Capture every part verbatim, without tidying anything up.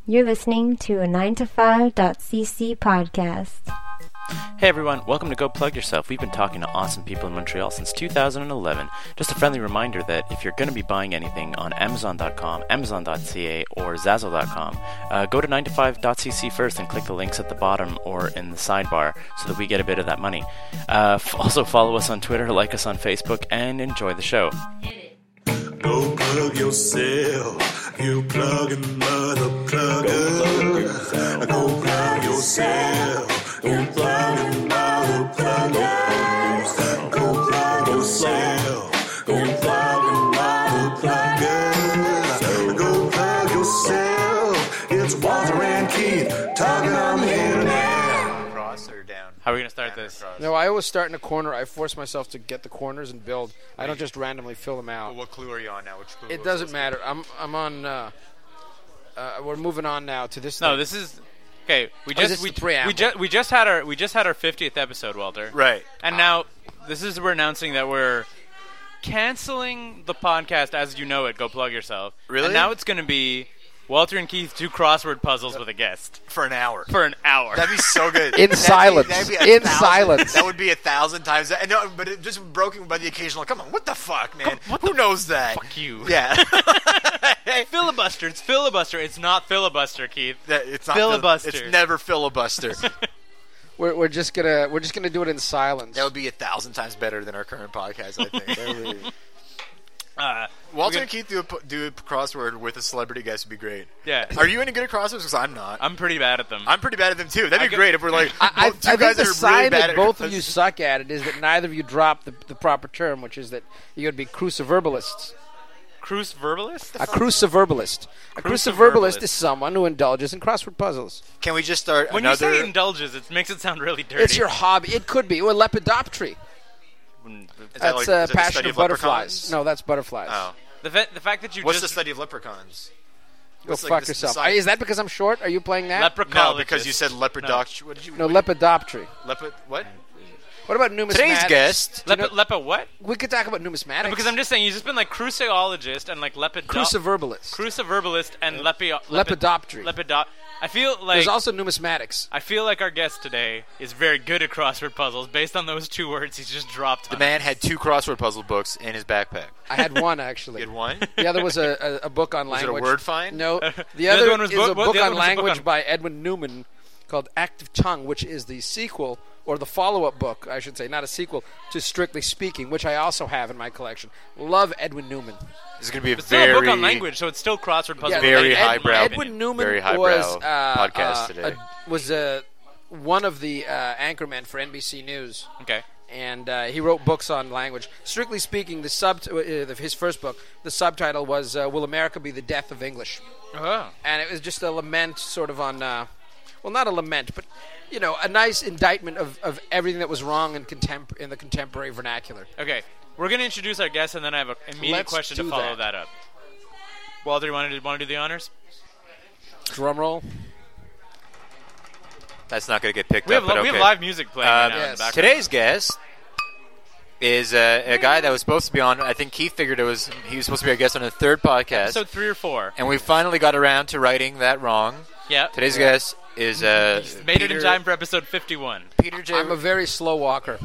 You're listening to a nine to five dot c c podcast. Hey everyone, welcome to Go Plug Yourself. We've been talking to awesome people in Montreal since two thousand eleven. Just a friendly reminder that if you're going to be buying anything on Amazon dot com, Amazon dot c a, or Zazzle dot com, uh, go to nine to five dot c c first and click the links at the bottom or in the sidebar so that we get a bit of that money. Uh, f- also follow us on Twitter, like us on Facebook, and enjoy the show. Go plug yourself, you plugging mother plugger. Go plug yourself, you plugging mother plugger. Go plug yourself, you plugging mother plugger. Go plug yourself, it's Walter and Keith talking on the internet. Cross or down? How are we going to start this? No, I always start in a corner. I force myself to get the corners and build. I don't just randomly fill them out. Well, what clue are you on now? Which clue? It doesn't matter. I'm I'm on. Uh, uh, we're moving on now to this. No, thing. this is... Okay, we Oh, just this is we, the preamble. we just we just had our we just had our fiftieth episode, Walter. Right. And now this is we're announcing that we're canceling the podcast as you know it. Go plug yourself. Really? And now it's going to be Walter and Keith do crossword puzzles with a guest For an hour. for an hour. That'd be so good. In That'd silence. Be, that'd be a In thousand, silence. That would be a thousand times. That. No, but it just broken by the occasional. Come on, what the fuck, man? What Who the knows that? Fuck you. Yeah. Filibuster. It's filibuster. It's not filibuster, Keith. That- it's not Filibuster. Fil- it's never filibuster. We're we're just gonna we're just gonna do it in silence. That would be a thousand times better than our current podcast. I think. That would be- Uh, Walter we're and Keith do a, pu- do a crossword with a celebrity guest would be great. Yeah. Are you any good at crosswords? Because I'm not. I'm pretty bad at them. I'm pretty bad at them too. That'd I be could- great if we're like I, I, both- two I think guys the that are sign really bad that at both of crosswords. you suck at it is that neither of you drop the, the proper term, which is that you're gonna be cruciverbalists. Cruciverbalist? A cruciverbalist. A Cruciverbalist. cruciverbalist is someone who indulges in crossword puzzles. Can we just start When another? you say indulges, it makes it sound really dirty. It's your hobby. It could be. Or lepidoptery. When- Is that That's like- uh, is that the passion study of of butterflies. leprechauns? No, that's butterflies. Oh. The, fa- the fact that you What's the just study of leprechauns? Go What's, fuck like, the- the yourself. side- Is that because I'm short? Are you playing that? leprechaun. No, because you said leprodoct. What did you? no, what, lepidoptery. lepi- What? What about numismatics? Today's guest. Lepa, you know- lepa what? We could talk about numismatics. Because I'm just saying, you've just been like cruciologist and like lepidop... cruciverbalist. Cruciverbalist and lepi... Lepidoptery. Lepidop... I feel like... There's also numismatics. I feel like our guest today is very good at crossword puzzles based on those two words he's just dropped. The man had two crossword puzzle books in his backpack. I had one actually. You had one? The other was a, a, a book on Was it a language. word find? No. The, The other, other one was is book- a what- book the other on one was a book language on- by Edwin Newman called Active Tongue, which is the sequel, or the follow-up book, I should say, not a sequel, to Strictly Speaking, which I also have in my collection. Love Edwin Newman. This is going to be a It's still very, a book on language, so it's still crossword puzzle. Yeah, very Ed- highbrow. Edwin Newman very highbrow was, uh, podcast uh, today. a- was uh, one of the uh, anchormen for N B C News. Okay. And uh, he wrote books on language. Strictly speaking, the sub uh, his first book, the subtitle was uh, "Will America Be the Death of English?" Oh. And it was just a lament, sort of on, uh, well, not a lament, but you know, a nice indictment of, of everything that was wrong in contempor- in the contemporary vernacular. Okay. We're going to introduce our guest, and then I have an immediate Let's question to do follow that. that. up. Walter, you want to do, want to do the honors? Drum roll. That's not going to get picked We have, up, li- but we okay. have live music playing right Um, now in the yes. background. Today's guest is uh, a guy that was supposed to be on. I think Keith figured it was he was supposed to be our guest on a third podcast, Episode three or four. and we finally got around to writing that wrong. Yeah. Today's guest is uh, Made Peter, it in time for episode fifty-one. Peter J. I'm a very slow walker.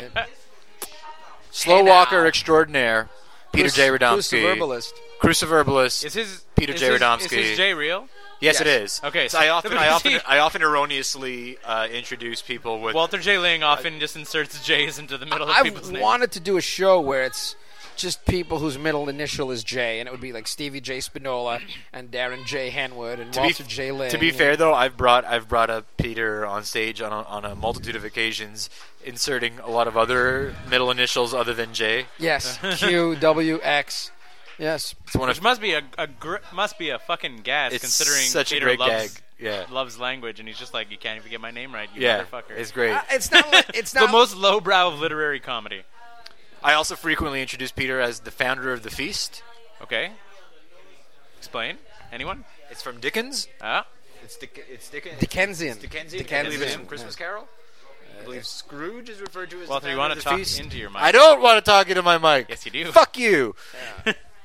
slow Hey now. walker extraordinaire. Peter Cruci- J. Radomski, Cruciverbalist. Cruciverbalist. Is his Peter is J. his- Radomski. Is his J real? Yes, Yes. it is. Okay, So so- I often, but I is often, he- I often erroneously uh, introduce people with. Walter J. Lang often just inserts J's into the middle of I've people's names. wanted to do a show where it's just people whose middle initial is J, and it would be like Stevie J. Spinola and Darren J. Henwood and To be, Walter J. Ling. to be fair, though, I've brought I've brought up Peter on stage on a, on a multitude of occasions, inserting a lot of other middle initials other than J. Yes, Q, W, X. Yes. It's one Which of must be a, a gr- must be a fucking gas it's considering such Peter a great loves gag. Yeah, loves language, and he's just like, you can't even get my name right, you yeah, motherfucker. it's great. Uh, it's not. li- It's the not. most lowbrow of literary comedy. I also frequently introduce Peter as the founder of the feast. Okay. Explain. Anyone? It's from Dickens. Ah. It's Dick, it's Dickens. Dickensian. It's Dickensian. Dickensian. I believe it's from Christmas Yeah. Carol. I believe Scrooge is referred to as Walter, the you founder want of to the talk feast. into your mic? I don't want to talk into my mic. Yes, you do. Fuck you.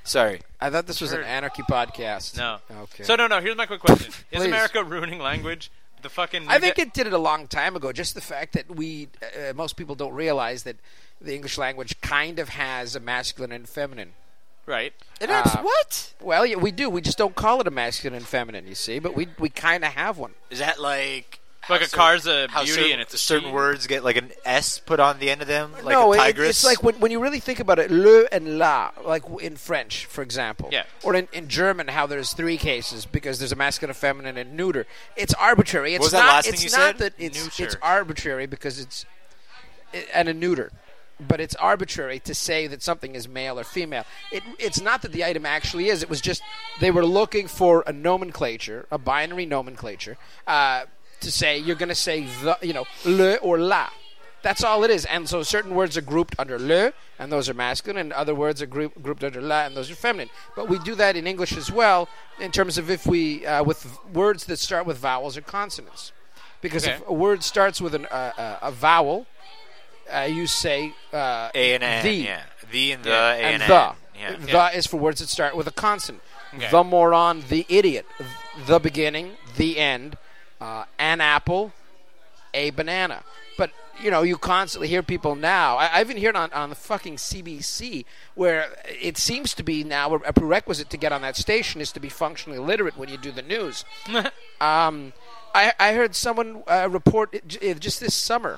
Sorry. I thought this was an anarchy podcast. No. Okay. So no, no. Here's my quick question: Is Please. America ruining language? The fucking. I think it did it a long time ago. Just the fact that we, uh, most people don't realize that the English language kind of has a masculine and feminine. Right. It has Uh, what? Well, yeah, we do. We just don't call it a masculine and feminine, you see. But we we kind of have one. Is that like Like how a car's a how beauty certain, and it's a certain she? words get like an S put on the end of them, like no, a it- tigress? it's like when, when you really think about it, le and la, like in French, for example. Yeah. Or in, in German, how there's three cases because there's a masculine, feminine, and neuter. It's arbitrary. It's was that not, last thing it's you not said? that it's Neuter. it's arbitrary because it's it, and a neuter. But it's arbitrary to say that something is male or female. It, it's not that the item actually is. It was just they were looking for a nomenclature, a binary nomenclature, uh, to say you're going to say the, you know, le or la. That's all it is. And so certain words are grouped under le, and those are masculine, and other words are group, grouped under la, and those are feminine. But we do that in English as well, in terms of if we uh, with words that start with vowels or consonants. Because Okay. if a word starts with an, uh, uh, a vowel, uh, you say uh, A and N, the. yeah. The and the, Yeah. A And and, the. N. Yeah. The Yeah. is for words that start with a consonant. Okay. The moron, the idiot, the beginning, the end, uh, an apple, a banana. But, you know, you constantly hear people now. I, I even hear it on, on the fucking C B C where it seems to be now a prerequisite to get on that station is to be functionally literate when you do the news. um, I, I heard someone uh, report it j- just this summer.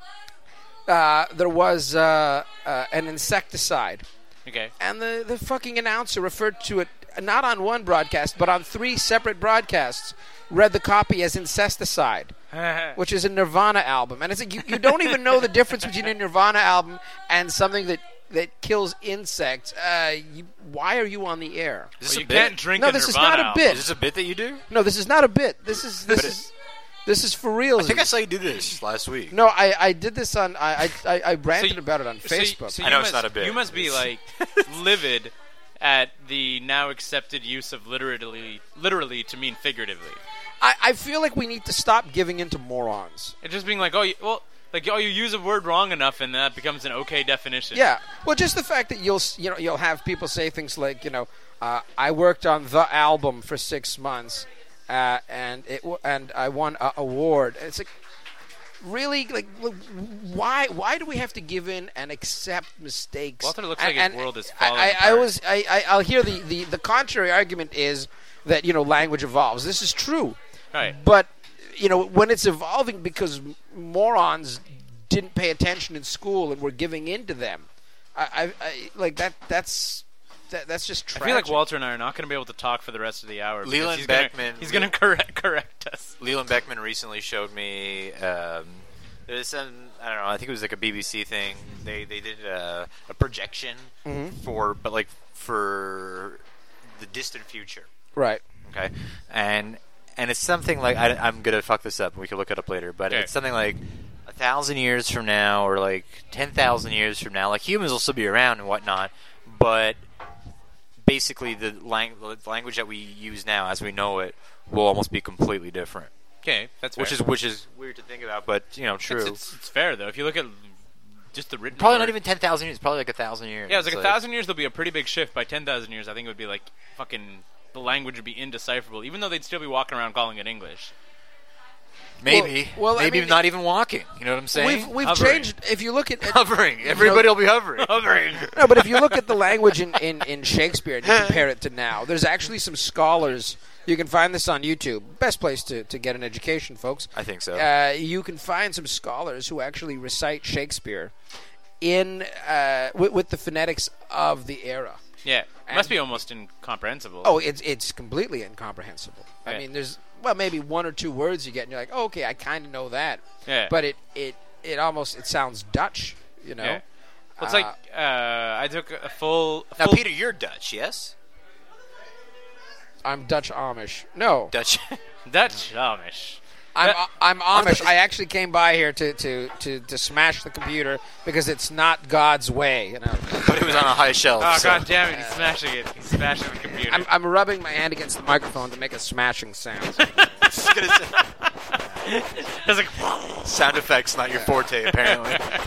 Uh, there was uh, uh, an insecticide. Okay. And the, the fucking announcer referred to it not on one broadcast, but on three separate broadcasts. Read the copy as incesticide, which is a Nirvana album. And it's like you, you don't even know the difference between a Nirvana album and something that, that kills insects. Uh, you, why are you on the air? Is this Well, a you bit? can't drink No, a this is Nirvana not a album. bit. Is this a bit that you do? No, this is not a bit. This is this But is this is for real. I think I saw you do this last week. No, I, I did this on I I, I ranted you- about it on So you- Facebook. so I you know must, it's not a bit. You must be like livid at the now accepted use of literally, literally to mean figuratively. I, I feel like we need to stop giving in to morons. It's just being like, oh, you, well, like, oh, you use a word wrong enough, and that becomes an okay definition. Yeah. Well, just the fact that you'll s- you know you'll have people say things like you know uh, I worked on the album for six months uh, and it w- and I won an award. It's like really like w- why why do we have to give in and accept mistakes? Walter looks And- like his and world is I, falling I, I apart. was I, I I'll hear the, the the contrary argument is that you know language evolves. This is true. Right. But you know when it's evolving because m- morons didn't pay attention in school and were giving in to them. I, I, I like that. That's that, that's just tragic. I feel like Walter and I are not going to be able to talk for the rest of the hour. because Leland he's gonna- Beckman- He's going to correct correct us. Leland Beckman recently showed me. Um, there's some. I don't know. I think it was like a B B C thing. They they did a, a projection Mm-hmm. for, but like for the distant future. Right. Okay, and and it's something like I, I'm gonna fuck this up. We can look it up later, but Okay. it's something like a thousand years from now, or like ten thousand years from now. Like humans will still be around and whatnot, but basically the, lang- the language that we use now, as we know it, will almost be completely different. Okay, that's fair. Which is which is weird to think about, but you know, true. It's, it's, it's fair though. If you look at just the written, Probably word. not even ten thousand years. Probably like a thousand years. Yeah, it's like a Like- thousand years. There'll be a pretty big shift. By ten thousand years, I think it would be like fucking the language would be indecipherable, even though they'd still be walking around calling it English. Maybe. Well- well, I maybe mean- not even walking. You know what I'm saying? We've we've Hovering. changed. If you look at, at hovering. Everybody will be hovering. Hovering. no, but if you look at the language in, in, in Shakespeare and you compare it to now, there's actually some scholars. You can find this on YouTube. Best place to, to get an education, folks. I think so. Uh, you can find some scholars who actually recite Shakespeare in uh, with, with the phonetics of the era. Yeah, it And- must be almost incomprehensible. Oh, it's it's completely incomprehensible. I Yeah. mean, there's well maybe one or two words you get, and you're like, oh, okay, I kind of know that. Yeah. But it, it it almost it sounds Dutch, you know. Yeah. Well, it's Uh, like uh, I took a full. A Now, full Peter, you're Dutch, yes? I'm Dutch Amish. No, Dutch. Dutch Amish. I'm That- I'm Amish. I actually came by here to, to, to, to smash the computer because it's not God's way. You know, but it was on a high shelf. Oh so- god damn it! He's smashing it. He's smashing the computer. I'm I'm rubbing my hand against the microphone to make a smashing sound. It's gonna say- It's like sound effects not your forte, apparently.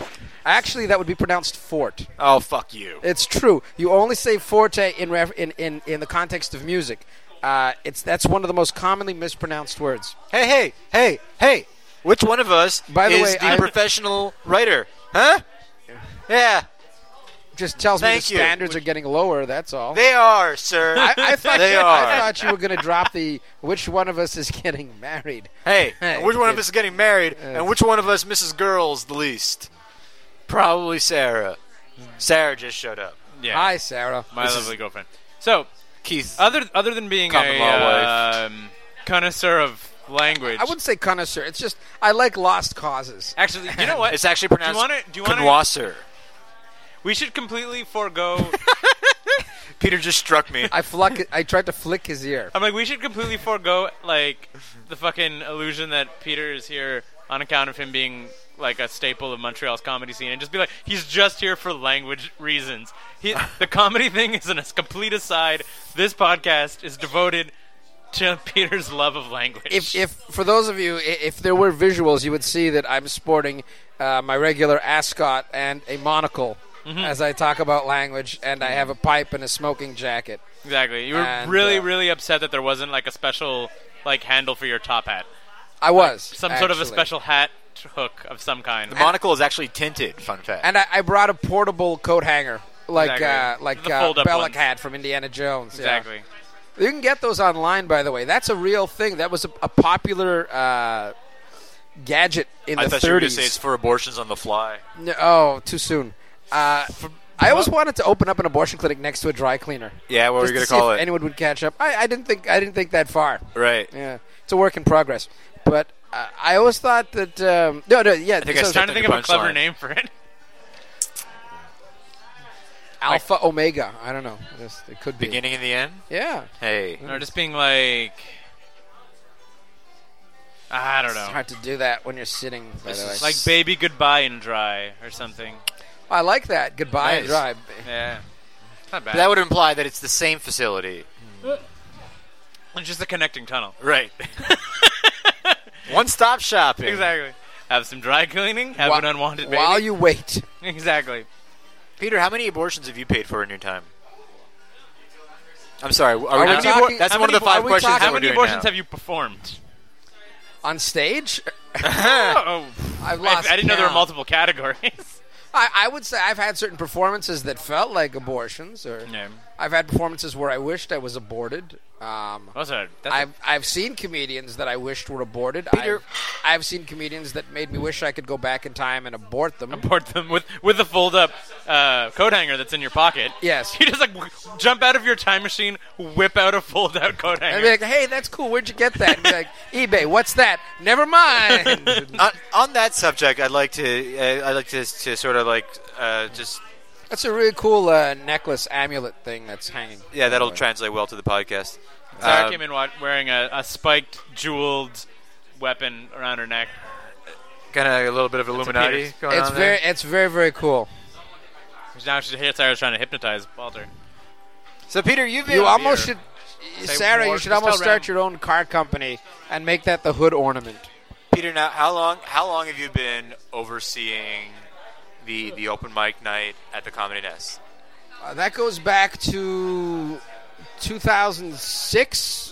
Actually, that would be pronounced fort. Oh, fuck you. It's true. You only say forte in ref- in, in, in the context of music. Uh, it's that's one of the most commonly mispronounced words. Hey, hey, hey, hey. Which one of us By the is way, the I- professional writer? Huh? Yeah, Just tells me Thank the you. standards are getting lower. That's all. they are, sir. I, I thought they you, are. I thought you were going to drop the which one of us is getting married. Hey, Hey, which one of it- us is getting married, uh, and which one of us misses girls the least? Probably Sarah. Sarah just showed up. Yeah, Hi, Sarah. my this is- lovely girlfriend. So, Keith. other other than being Common a law wife. um, connoisseur of language, I wouldn't say connoisseur. It's just I like lost causes. actually. You know what? It's actually Do you pronounced want to? Do you want to? connoisseur. We should completely forego. Peter just struck me. I fluck. I tried to flick his ear. I'm like, we should completely forego like the fucking illusion that Peter is here on account of him being like a staple of Montreal's comedy scene, and just be like, he's just here for language reasons. He, the comedy thing is an, a complete aside. This podcast is devoted to Peter's love of language. If, if for those of you, i- if there were visuals, you would see that I'm sporting uh, my regular ascot and a monocle Mm-hmm. as I talk about language, and I have a pipe and a smoking jacket. exactly, you were and, really, uh, really upset that there wasn't like a special like handle for your top hat, I was some sort of a actually. special hat hook of some kind. The monocle is actually tinted. Fun fact. And I, I brought a portable coat hanger, like Exactly. uh, like The uh, fold-up Belloc ones. had from Indiana Jones. yeah. exactly. You can get those online, by the way. That's a real thing. That was a, a popular uh, gadget in I the thought you were going to thirties. say it's for abortions on the fly. No, oh, too soon. Uh, I always wanted to open up an abortion clinic next to a dry cleaner. Yeah, what were just you going to to see call if it? anyone would catch up. I, I didn't think I didn't think that far. Right. Yeah, it's a work in progress. But uh, I always thought that um, no, no, yeah. think I so- Trying to think of a Punchline. clever name for it. Alpha Omega. I don't know. Just, it could be. Beginning and the end? Yeah. Hey. Or just being like, I don't It's know, hard to do that when you're sitting. By the way. like baby goodbye and dry or something. I like that. Goodbye and Nice. drive. Yeah, not bad. But that would imply that it's the same facility. It's just a connecting tunnel. Right. One-stop shopping. Exactly. Have some dry cleaning. Have Wha- an unwanted baby. While you wait. Exactly. Peter, how many abortions have you paid for in your time? I'm sorry. Are we Are we not- talking- that's how one of many- the five are we questions talking- that How we're many doing abortions now. have you performed? On stage? Oh, I've I, lost I didn't know there were count. multiple categories. I, I would say I've had certain performances that felt like abortions, or Yeah. I've had performances where I wished I was aborted. Um, What's that? That's I've I've seen comedians that I wished were aborted. Peter- I've, I've seen comedians that made me wish I could go back in time and abort them. abort them with with the fold up uh, coat hanger that's in your pocket. Yes. You just like w- jump out of your time machine, whip out a fold out coat hanger. And be like, hey, that's cool. Where'd you get that? And be like, eBay. What's that? Never mind. on, on that subject, I'd like to uh, I'd like to, to sort of like uh, just That's a really cool uh, necklace amulet thing that's hanging. yeah, that'll By the way. translate well to the podcast. Sarah Um, came in wa- wearing a, a spiked, jeweled weapon around her neck. kind of a little bit of Illuminati Peter's. going It's on very, there. it's very, very cool. Now she's here. Sarah's trying to hypnotize Walter. So Peter, you've been You almost beer. should, Say Sarah. war- You should just almost tell start Ram- your own car company and make that the hood ornament. Peter. Now, how long how long have you been overseeing the the open mic night at the Comedy Nest? Uh, that goes back to two thousand six,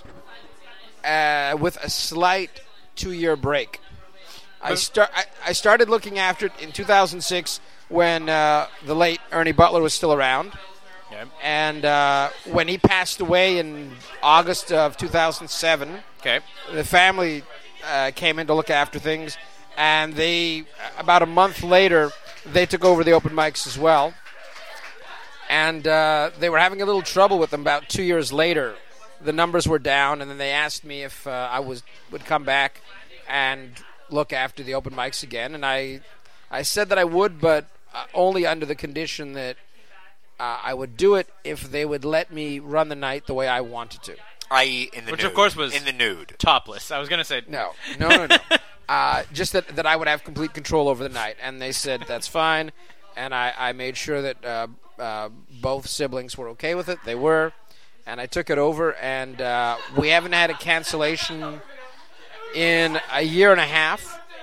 uh, with a slight two-year break. I start. I, I started looking after it in two thousand six when uh, the late Ernie Butler was still around, Okay. and uh, when he passed away in August of two thousand seven, Okay. the family uh, came in to look after things, and they about a month later they took over the open mics as well. And uh, they were having a little trouble with them. About two years later, the numbers were down, and then they asked me if uh, I was would come back and look after the open mics again. And I, I said that I would, but uh, only under the condition that uh, I would do it if they would let me run the night the way I wanted to. that is, in the Which, nude. of course, was- in the nude. Topless. I was gonna say No, no, no, no. uh, just that, that I would have complete control over the night. And they said, that's fine. And I, I made sure that uh, uh, both siblings were okay with it. They were. And I took it over. And uh, we haven't had a cancellation in a year and a half.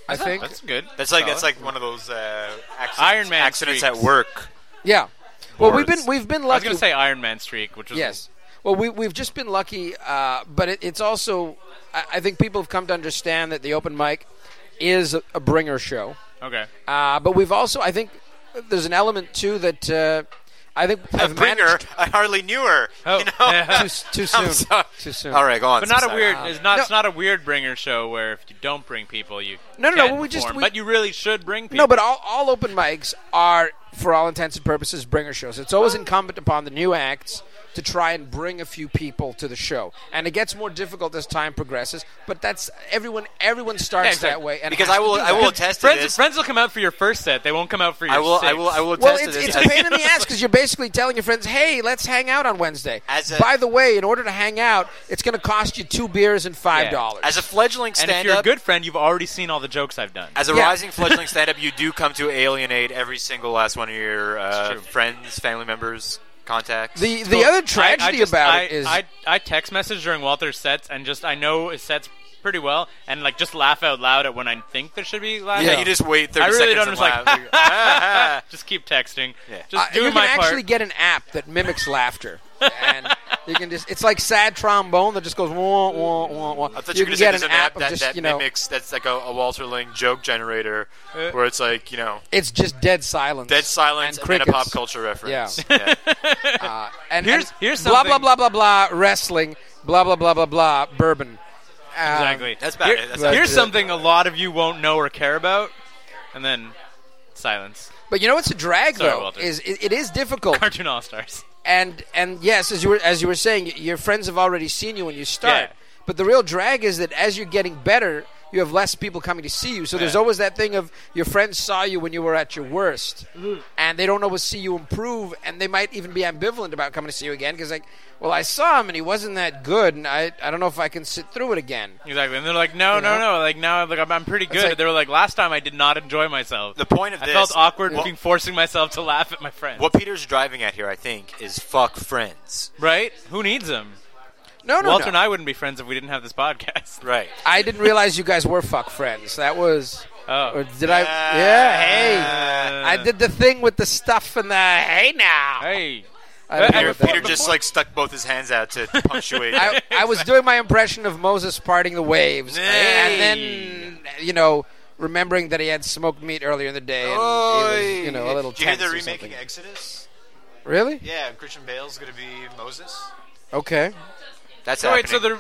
I think. That's good. That's like Solid. that's like one of those uh, accidents, Iron Man accidents streaks. at work. Yeah. Well, we've Boards. been we've been I was lucky. going to say Iron Man streak, which was Yes. Well, we we've just been lucky, uh, but it, it's also I, I think people have come to understand that the open mic is a, a bringer show. okay. Uh, but we've also I think there's an element too that uh, I think A have bringer. managed I hardly knew her. Oh. You know? too, too I'm soon. sorry. Too soon. All right, go on. But not a Sorry. weird. It's not. No. It's not a weird bringer show where if you don't bring people, you No, no, no, can't well, we just- perform. we- but you really should bring people. No, but all, all open mics are, for all intents and purposes, bringer shows. It's always incumbent upon the new acts to try and bring a few people to the show, and it gets more difficult as time progresses. But that's everyone. Everyone starts Yeah, exactly. that way, and Because has I to will- do I will that. attest to friends, this. friends will come out for your first set. They won't come out for your. I will. I sixth. will. I will attest Well, to it's, this. it's as- a pain in the ass because you're basically telling your friends, "Hey, let's hang out on Wednesday." As a- By the way, in order to hang out, it's going to cost you two beers and five dollars. As a fledgling And if you're a stand-up, good friend, you've already seen all the jokes I've done. as a Yeah. rising fledgling stand-up, you do come to alienate every single last one of your uh, true. friends, family members, contacts. the the other tragedy I, I just, about I, it is I, I text message during Walter's sets and just I know his sets pretty well and like just laugh out loud at when I think there should be laughing. yeah, you just wait thirty I really seconds don't and just like laugh. just keep texting. Yeah. Just Uh, doing you my can part. actually get an app that mimics laughter, and you can just—it's like sad trombone that just goes wah wah wah wah. I thought you you can were going to say get there's an an app app of that, just that you know, mimics, that's like a, a Walter Ling joke generator, Uh, where it's like, you know, it's just dead silence, dead silence and and, then a crickets. pop culture reference. Yeah. Yeah. Uh, and Here's- and here's blah blah something- blah blah blah wrestling, blah blah blah blah blah bourbon. Um, Exactly. That's about Here- it. That's about here's it. something a lot of you won't know or care about, and then silence. But you know what's a drag Sorry, though Walter. is it, it is difficult. Cartoon All Stars. And and yes, as you were as you were saying, your friends have already seen you when you start. Yeah. But the real drag is that as you're getting better, you have less people coming to see you. So there's Yeah. always that thing of your friends saw you when you were at your worst, and they don't always see you improve, and they might even be ambivalent about coming to see you again because like, well, I saw him and he wasn't that good, and I I don't know if I can sit through it again. Exactly, and they're like, no, You no, know? no. Like now, like I'm, I'm pretty good. like- they were like, last time I did not enjoy myself. The point of I this, felt awkward what, being forcing myself to laugh at my friends. what Peter's driving at here, I think, is fuck friends. Right? Who needs them? No, no, Walter no. and I wouldn't be friends if we didn't have this podcast. Right. I didn't realize you guys were fuck friends. That was. Oh. Or did I? Yeah. Hey. I did the thing with the stuff and the hey now. Hey. I don't know Peter, what that Peter was. just like stuck both his hands out to punctuate. I, I was doing my impression of Moses parting the waves, and then you know, remembering that he had smoked meat earlier in the day, and he was, you know, a little Did you hear tense they're or remaking something. Exodus? Really? Yeah, Christian Bale's going to be Moses. Okay. That's So happening. wait, so they're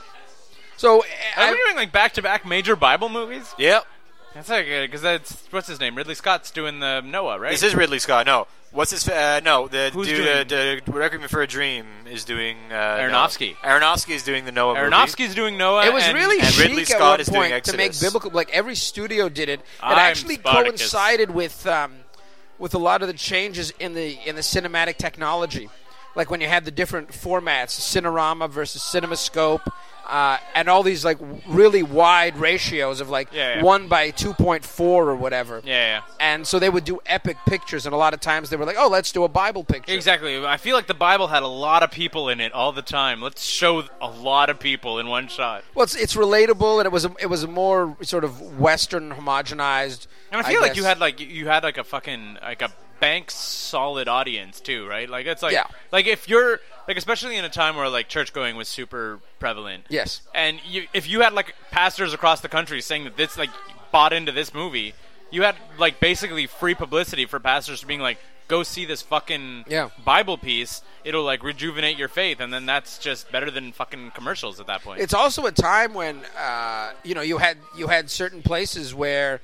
So are I, we doing like back-to-back major Bible movies? Yep. That's like because that's what's his name? Ridley Scott's doing the Noah, right? This is Ridley Scott. No. What's his... Uh, no, the Who's dude, doing- uh, the Requiem for a Dream is doing... Uh, Aronofsky. Noah. Aronofsky is doing the Noah movie. Aronofsky's doing Noah. it was and, really and chic Ridley at Scott one is doing point to make Exodus. biblical. Like every studio did it. It I'm actually Spartacus. coincided with um, with a lot of the changes in the in the cinematic technology. Like when you had the different formats, Cinerama versus CinemaScope, uh, and all these like really wide ratios of like Yeah, yeah. one by two point four or whatever. Yeah, yeah. And so they would do epic pictures, and a lot of times they were like, "Oh, let's do a Bible picture." Exactly. I feel like the Bible had a lot of people in it all the time. Let's show a lot of people in one shot. Well, it's, it's relatable, and it was a, it was a more sort of Western homogenized. And I feel like guess. you had like you had like a fucking like a bank solid audience too, right? Like it's like Yeah. like if you're like especially in a time where like church going was super prevalent. Yes. And you, if you had like pastors across the country saying that this like bought into this movie, you had like basically free publicity for pastors being like, go see this fucking Yeah. Bible piece. It'll like rejuvenate your faith, and then that's just better than fucking commercials at that point. It's also a time when uh, you know you had you had certain places where,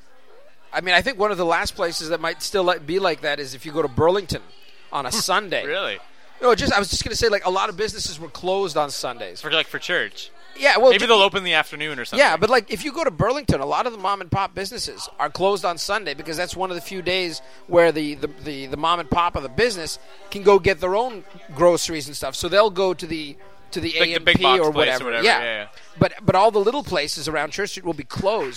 I mean, I think one of the last places that might still like, be like that is if you go to Burlington on a Sunday. really No, just I was just going to say like a lot of businesses were closed on Sundays. for like for church. Yeah, well, Maybe ju- they'll open in the afternoon or something. yeah, but like if you go to Burlington, a lot of the mom and pop businesses are closed on Sunday because that's one of the few days where the, the, the, the mom and pop of the business can go get their own groceries and stuff. So they'll go to the to the Like the A M big P box or place whatever. or whatever, Yeah. yeah, yeah. But but all the little places around Church Street will be closed.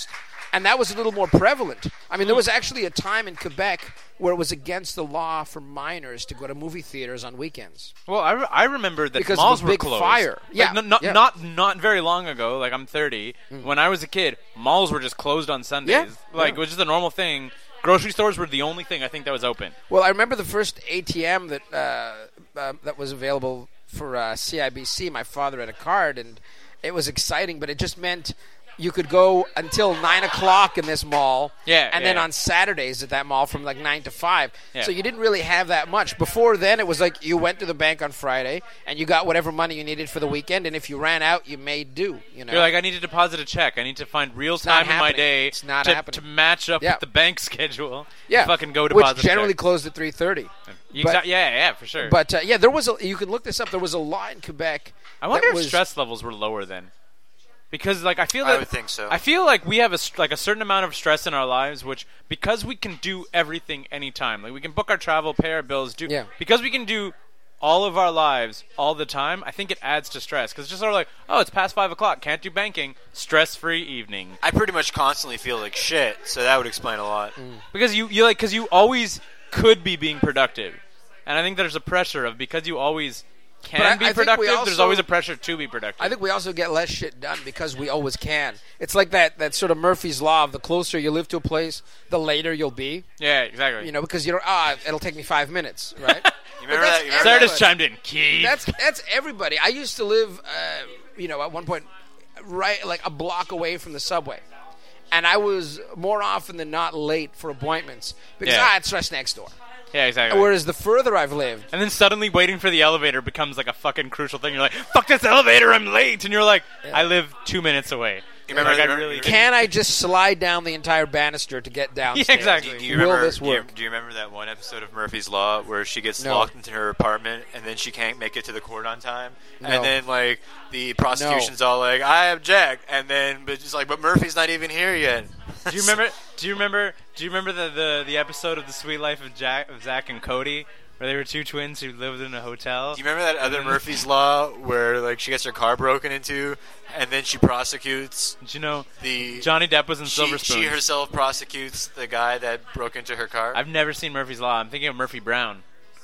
And that was a little more prevalent. I mean, there was actually a time in Quebec where it was against the law for minors to go to movie theaters on weekends. Well, I, re- I remember that Because malls of a big were closed. fire. Like, Yeah, n- not, yeah. not not very long ago. Like I'm thirty. When I was a kid, malls were just closed on Sundays. Yeah, Like yeah. it was just a normal thing. Grocery stores were the only thing I think that was open. Well, I remember the first A T M that uh, uh, that was available for uh, C I B C. My father had a card, and it was exciting, but it just meant you could go until nine o'clock in this mall, Yeah, and yeah. then on Saturdays at that mall from like nine to five. Yeah. So you didn't really have that much. Before then, it was like you went to the bank on Friday and you got whatever money you needed for the weekend, and if you ran out, you made do. You know, You're like, I need to deposit a check. I need to find real not time in my happening. day It's not to, happening. to match up Yeah. with the bank schedule. yeah, fucking go which deposit a generally check. closed at three thirty. You but- exa- yeah, yeah, for sure. But uh, yeah, there was a. You can look this up. There was a law in Quebec. I wonder that if was, stress levels were lower then, because like I feel I that would think so. I feel like we have a st- like a certain amount of stress in our lives, which because we can do everything anytime, like we can book our travel, pay our bills, do Yeah. because we can do all of our lives all the time. I think it adds to stress because it's just sort of like, oh, it's past five o'clock, can't do banking, stress-free evening. I pretty much constantly feel like shit, so that would explain a lot. Because you you like because you always could be being productive, and I think there's a pressure of because you always can But I- be I think we productive. there's also- always a pressure to be productive. I think we also get less shit done because we always can. It's like that, that sort of Murphy's Law of the closer you live to a place, the later you'll be. yeah, exactly. You know, because you don't, ah, it'll take me five minutes, right? You remember But that? You that's remember Sarah that? just chimed in. Keep. That's that's everybody. I used to live, uh, you know, at one point, right, like a block away from the subway, and I was more often than not late for appointments because Yeah. ah, it's just next door. Yeah, exactly. Whereas the further I've lived, And then suddenly waiting for the elevator becomes like a fucking crucial thing. You're like, fuck this elevator, I'm late. And you're like, I live two minutes away. You remember like, I the- really you- can I just slide down the entire banister to get downstairs? Yeah, exactly. Do, do you Will remember, this do you- work? Do you, remember that one episode of Murphy's Law where she gets No. locked into her apartment and then she can't make it to the court on time? No. And then, like, the prosecution's all like, I object. And then, but just like, but Murphy's not even here yet. Do you remember? Do you remember? Do you remember the, the, the episode of The Sweet Life of Jack of Zach and Cody, where they were two twins who lived in a hotel? Do you remember that other Murphy's Law where, like, she gets her car broken into and then she prosecutes Did you know the... Johnny Depp was in she, Silver Spoon? she herself prosecutes the guy that broke into her car? I've never seen Murphy's Law. I'm thinking of Murphy Brown.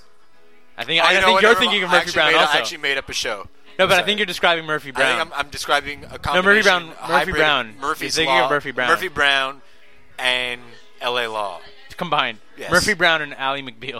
I think Oh, I, you I know think what? you're Never thinking mind. of I Murphy actually Brown made, also. I actually made up a show. no, but I Sorry. think you're describing Murphy Brown. I think I'm, I'm describing a Murphy combination. Brown- a Murphy hybrid Brown. of Murphy's You're thinking Law, of Murphy Brown. Murphy Brown and L A Law. Combined. Yes. Murphy Brown and Ally McBeal.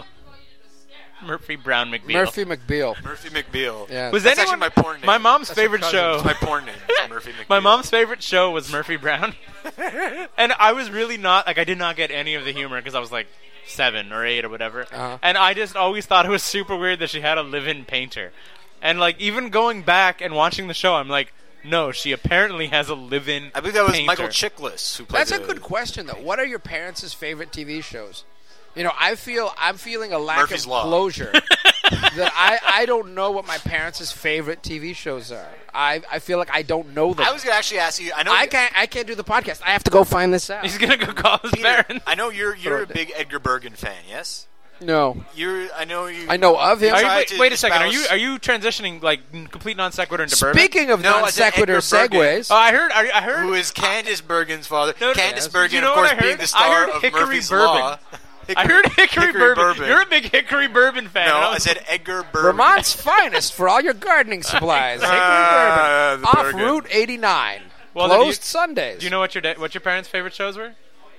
Murphy Brown McBeal. Murphy McBeal. Murphy McBeal. Yeah. Was That's anyone, actually my porn name. My mom's That's her favorite cousin. show. It's my porn name. It's Murphy McBeal. My mom's favorite show was Murphy Brown, and I was really not like I did not get any of the humor because I was like seven or eight or whatever, Uh-huh. and I just always thought it was super weird that she had a live-in painter, and like even going back and watching the show, I'm like, no, she apparently has a live-in. I believe that was painter. Michael Chiklis who played That's a the- good question, though. What are your parents' favorite T V shows? You know, I feel I'm feeling a lack Murphy's of Law. closure. that I, I don't know what my parents' favorite T V shows are. I I feel like I don't know them. I was going to actually ask you. I know I you- can't I can't do the podcast. I have to go find this out. He's gonna go call his Peter, parents. I know you're you're a Throw it big Edgar Bergen fan. Yes. No, You're. I know you. I know of him. Are you, tried wait, to wait a second. Are you espouse- are you transitioning like n- complete non sequitur into bourbon? Speaking of No, non I said sequitur Edgar Bergen. segues, Oh, I heard. I, I heard. Who is Candace Bergen's father? No, no, Candace yes. Bergen, You know of what course, I being heard? the I star heard of Hickory Murphy's Bourbon. Law. I heard Hickory, bourbon. You're a big Hickory Bourbon fan. No, and I was- said Edgar Bergen. Vermont's finest for all your gardening supplies. Hickory Ah, Bourbon. the Off Bergen. Route eighty-nine. Well, then Closed you- Sundays. Do you know what your da- what your parents' favorite shows were?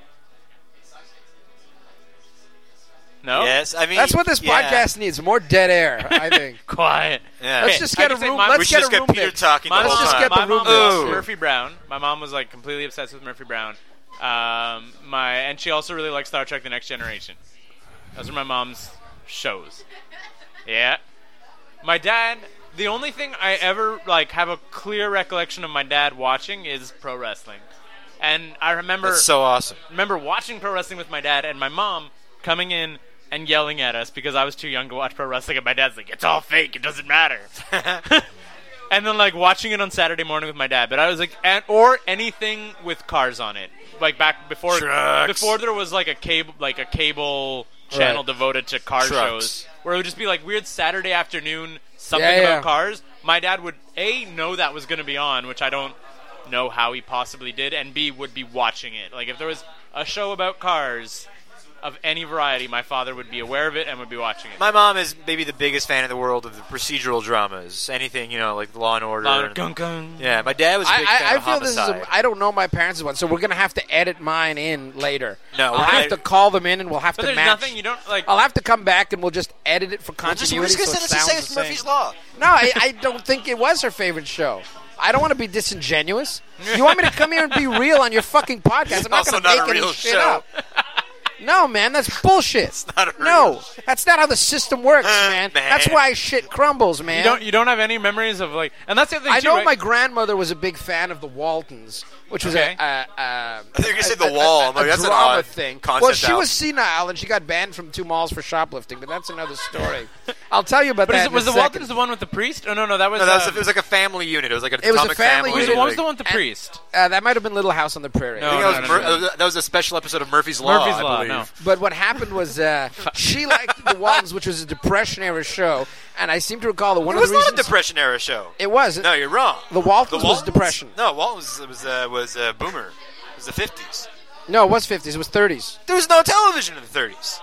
No. Yes, I mean That's what this yeah. podcast needs. More dead air, I think. Quiet. Yeah. Let's Okay, just I get a can say room. my- Let's we should get just a room get Peter mix. talking the My whole Let's just time. get the my room mom mix. was Ooh. Murphy Brown. My mom was like completely obsessed with Murphy Brown. Um, my and she also really liked Star Trek: The Next Generation. Those are my mom's shows. Yeah. My dad. The only thing I ever like have a clear recollection of my dad watching is pro wrestling, and I remember That's so awesome. remember watching pro wrestling with my dad and my mom coming in and yelling at us because I was too young to watch pro wrestling, and my dad's like, "It's all fake. It doesn't matter." And then like watching it on Saturday morning with my dad, but I was like, and, or anything with cars on it, like back before Trucks. before there was like a cable like a cable channel Right. devoted to car Trucks. shows, where it would just be like weird Saturday afternoon something Yeah, about yeah. cars. My dad would a know that was going to be on, which I don't know how he possibly did, and B, would be watching it. Like, if there was a show about cars of any variety, my father would be aware of it and would be watching it. My mom is maybe the biggest fan in the world of the procedural dramas. Anything, you know, like Law and Order. Law and- and- gung, gung. Yeah, my dad was a I, big fan I, I of feel this is. Homicide. A, I don't know my parents' one, so we're gonna have to edit mine in later. No, I'll we're have gonna- to call them in, and we'll have But to there's match. nothing you don't, like... I'll have to come back, and we'll just edit it for We're just, continuity. we're just going to so send it us the sounds same the as same. Murphy's Law. No, I, I don't think it was her favorite show. I don't want to be disingenuous. You want me to come here and be real on your fucking podcast? I'm not Also going to not make a any real shit show. up. No, man, that's bullshit. It's not a real no, show. that's not how the system works, man. Man. That's why shit crumbles, man. You don't, you don't have any memories of, like... And that's the other thing, I too, know right? my grandmother was a big fan of the Waltons, which was Okay. a, a, a I thought you were gonna a- say The a- Wall. a- I'm like, a that's an drama odd thing. concept Well, she album. was senile and she got banned from two malls for shoplifting, but that's another story. I'll tell you about But that. is it, in was a the second. Waltons the one with the priest? Oh, no, no, that was... No, that was, uh, it was like a family unit. It was like an It was a atomic family what was, unit. the, what was the one with the And- priest? Uh, that might have been Little House on the Prairie. No, I think no, that, was no, Mur- no, uh, that was a special episode of Murphy's Law, Murphy's I Law, believe. no. But what happened was uh, she liked the Waltons, which was a Depression era show, and I seem to recall that one It of was the not a reasons Depression era show. it was. No, you're wrong. The Waltons The was Depression. No, Waltons was was uh, was uh, Boomer. It was the fifties. No, it was fifties. It was thirties. There was no television in the thirties.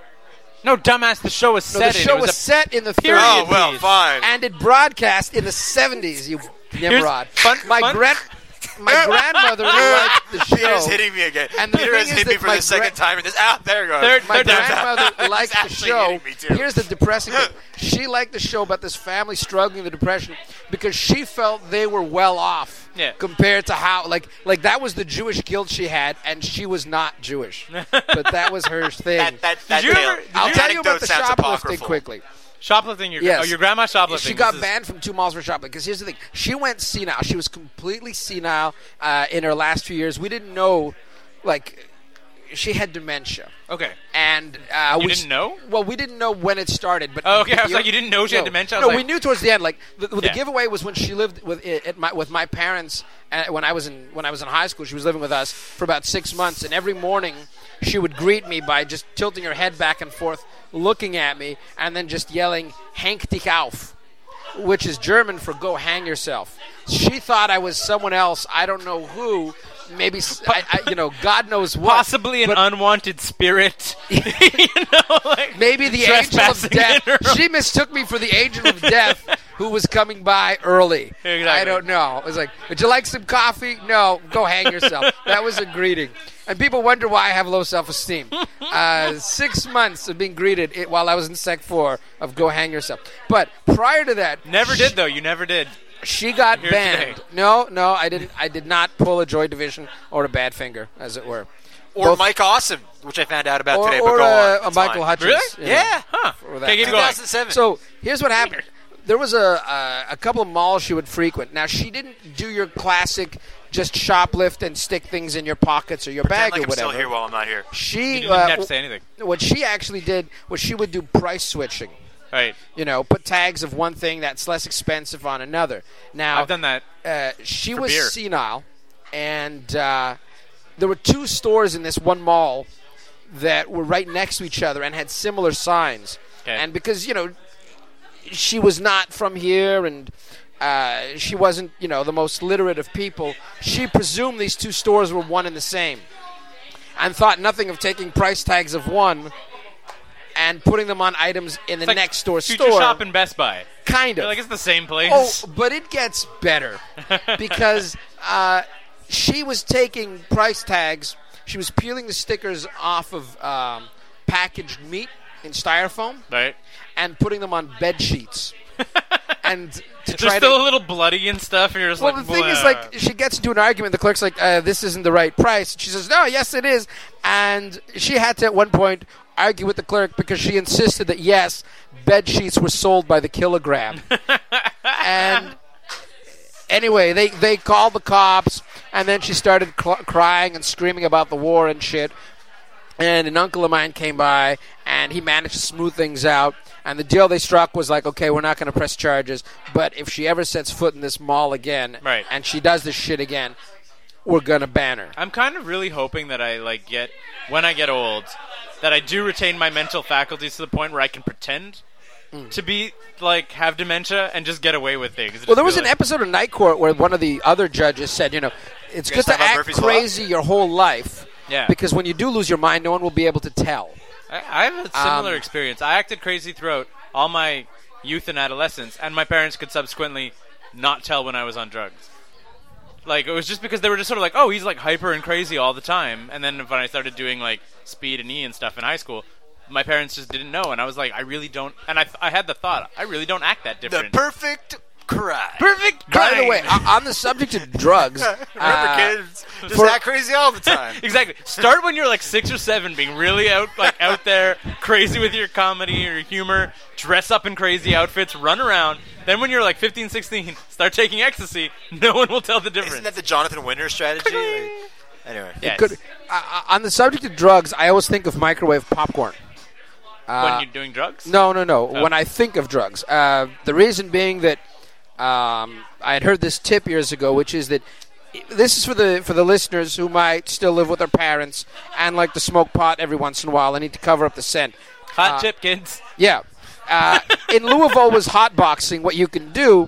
No, dumbass, the show was No, set the in. show it was, was a, set in the period thirties. Oh well, piece. fine. And it broadcast in the seventies, you Nimrod. fun- my fun- grand, my grandmother liked the Peter's show. hitting me again. And the Peter thing has is hit me that for my the second gra- time in this. Ah, there it goes. Third- My third down. grandmother liked the actually show. hitting me, too. Here's the depressing thing. She liked the show about this family struggling with depression because she felt they were well off Yeah. compared to how, like, like that was the Jewish guilt she had, and she was not Jewish. But that was her thing. that that that you tale- ever- did I'll that tell you about anecdote the sounds shoplifting apocryphal. quickly. Shoplifting, your, Yes. oh, your grandma shoplifting. She got This is- banned from two malls for shoplifting. Because here's the thing: she went senile. She was completely senile uh, in her last few years. We didn't know, like, she had dementia. Okay. And uh, You we didn't know? Well, we didn't know when it started. But Oh, okay, I was the- like, you didn't know she had no, dementia? I No, was we like- knew towards the end. Like the, the Yeah. giveaway was when she lived with at my, with my parents. Uh, when I was in when I was in high school, she was living with us for about six months. And every morning, she would greet me by just tilting her head back and forth, looking at me, and then just yelling "Henk dich auf," which is German for "Go hang yourself." She thought I was someone else. I don't know who. Maybe s I I you know, God knows what. Possibly an but unwanted spirit. you know, like maybe the angel of trespassing death. in her room. She mistook me for the angel of death who was coming by early. Exactly. I don't know. It was like, would you like some coffee? No, go hang yourself. That was a greeting. And people wonder why I have low self-esteem. Uh, six months of being greeted it, while I was in Sec four of go hang yourself. But prior to that, Never sh- did, though. You never did. She got Here banned. today. No, no, I didn't. I did not pull a Joy Division or a bad finger, as it were. Or Both- Mike Awesome, which I found out about or, today. or but go uh, on. a It's Michael fine. Hutchins. Really? you know. Yeah. Huh. For that Okay, keep matter. going. two thousand seven. So here's what happened. There was a uh, a couple of malls she would frequent. Now she didn't do your classic just shoplift and stick things in your pockets or your Pretend bag like or I'm still whatever. here while I'm not here. You She didn't uh, have to say anything. what she actually did was she would do price switching. Right. You know, put tags of one thing that's less expensive on another. Now I've done that. uh, she for was beer. senile, and uh, there were two stores in this one mall that were right next to each other and had similar signs. Okay. And because, you know, she was not from here and uh, she wasn't, you know, the most literate of people, she presumed these two stores were one and the same and thought nothing of taking price tags of one and putting them on items in the It's like next door Future store. Shop in Best Buy. Kind You're of. like, it's the same place. Oh, but it gets better because uh, she was taking price tags. She was peeling the stickers off of um, packaged meat in styrofoam Right. and putting them on bed sheets. and to They're try still to. a little bloody and stuff, and you're just Well, like, the thing is, blah. like, she gets into an argument. The clerk's like, uh, "This isn't the right price." She says, "No, yes, it is." And she had to, at one point, argue with the clerk because she insisted that yes, bed sheets were sold by the kilogram. And anyway, they they called the cops, and then she started cl- crying and screaming about the war and shit. And an uncle of mine came by, and he managed to smooth things out. And the deal they struck was like, okay, we're not going to press charges, but if she ever sets foot in this mall again, Right. and she does this shit again, we're going to ban her. I'm kind of really hoping that I like get when I get old, that I do retain my mental faculties to the point where I can pretend to be like have dementia and just get away with things. Just Well, there was be an like, episode of Night Court where one of the other judges said, you know, it's You good guys to talk about act Murphy's Law? crazy your whole life Yeah. because when you do lose your mind, no one will be able to tell. I, I have a similar Um, experience. I acted crazy throughout all my youth and adolescence, and my parents could subsequently not tell when I was on drugs. Like, it was just because they were just sort of like, oh, he's like hyper and crazy all the time. And then when I started doing like speed and E and stuff in high school, my parents just didn't know. And I was like, I really don't. And I, th- I had the thought, I really don't act that The different. perfect cry. Perfect. By the crime. way, o- on the subject of drugs, Remember, uh, kids, just for- act crazy all the time. Exactly. Start when you're like six or seven, being really out, like out there, crazy with your comedy or your humor. Dress up in crazy outfits, run around. Then when you're like fifteen, sixteen, start taking ecstasy. No one will tell the difference. Isn't that the Jonathan Winter strategy? Like, anyway, Yes. Good. Uh, on the subject of drugs, I always think of microwave popcorn. Uh, When you're doing drugs? No, no, no. Oh. When I think of drugs, uh, the reason being that um, I had heard this tip years ago, which is that this is for the for the listeners who might still live with their parents and like to smoke pot every once in a while. I need to cover up the scent. Hot Uh, chip, kids. Yeah. Uh, in lieu of always hotboxing, what you can do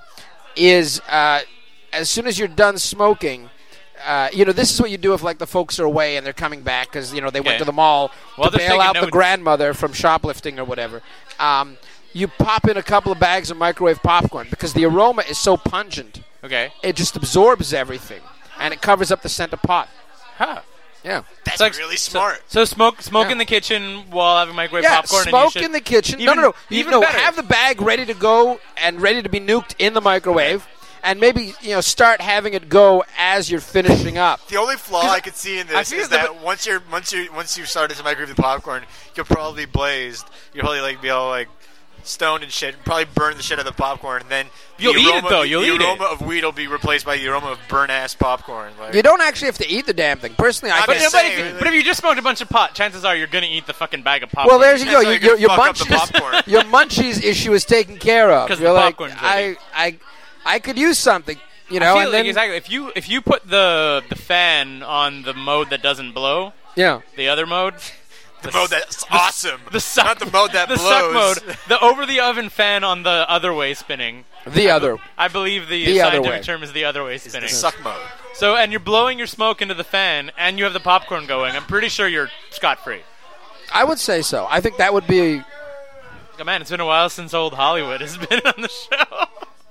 is uh, as soon as you're done smoking, uh, you know, this is what you do if like the folks are away and they're coming back because you know they went Okay. to the mall While to they're bail taking out the notes. grandmother from shoplifting or whatever. Um, you pop in a couple of bags of microwave popcorn because the aroma is so pungent, Okay. it just absorbs everything and it covers up the scent of pot. Huh. Yeah. that's So, like, really so- smart. So, smoke smoke Yeah. in the kitchen while having microwave Yeah, popcorn. and you smoke should- in the kitchen. Even- no, no, no. You even know, better. have the bag ready to go and ready to be nuked in the microwave, and maybe you know start having it go as you're finishing up. The only flaw I could see in I this feel is that- that once you're once you once you started to microwave the popcorn, you'll probably blazed. You'll probably like be all like stoned and shit. Probably burn the shit out of the popcorn, and then the You'll eat it, aroma, though. You'll the eat it. aroma of weed will be replaced by the aroma of burnt ass popcorn. Like, You don't actually have to eat the damn thing. Personally, I I'm But, can't. just but, saying, if you, like- but if you just smoked a bunch of pot, chances are you're going to eat the fucking bag of popcorn. Well, there's you go. That's how Your, you're your, your gonna fuck up the munchies, popcorn. your munchies issue is taken care of. 'Cause You're the like, popcorn's I, ready. I, I could use something, you I know, feel and like then exactly. If you if you put the the fan on the mode that doesn't blow, yeah. the other mode, the mode that's awesome. the suck, Not the mode that the blows. suck mode, the over the oven fan on the other way spinning. The other. I believe the, The other scientific way. term is the other way It's the spinning. suck mode. So, and you're blowing your smoke into the fan, and you have the popcorn going. I'm pretty sure you're scot free. I would say so. I think that would be. Oh, man, it's been a while since old Hollywood has been on the show.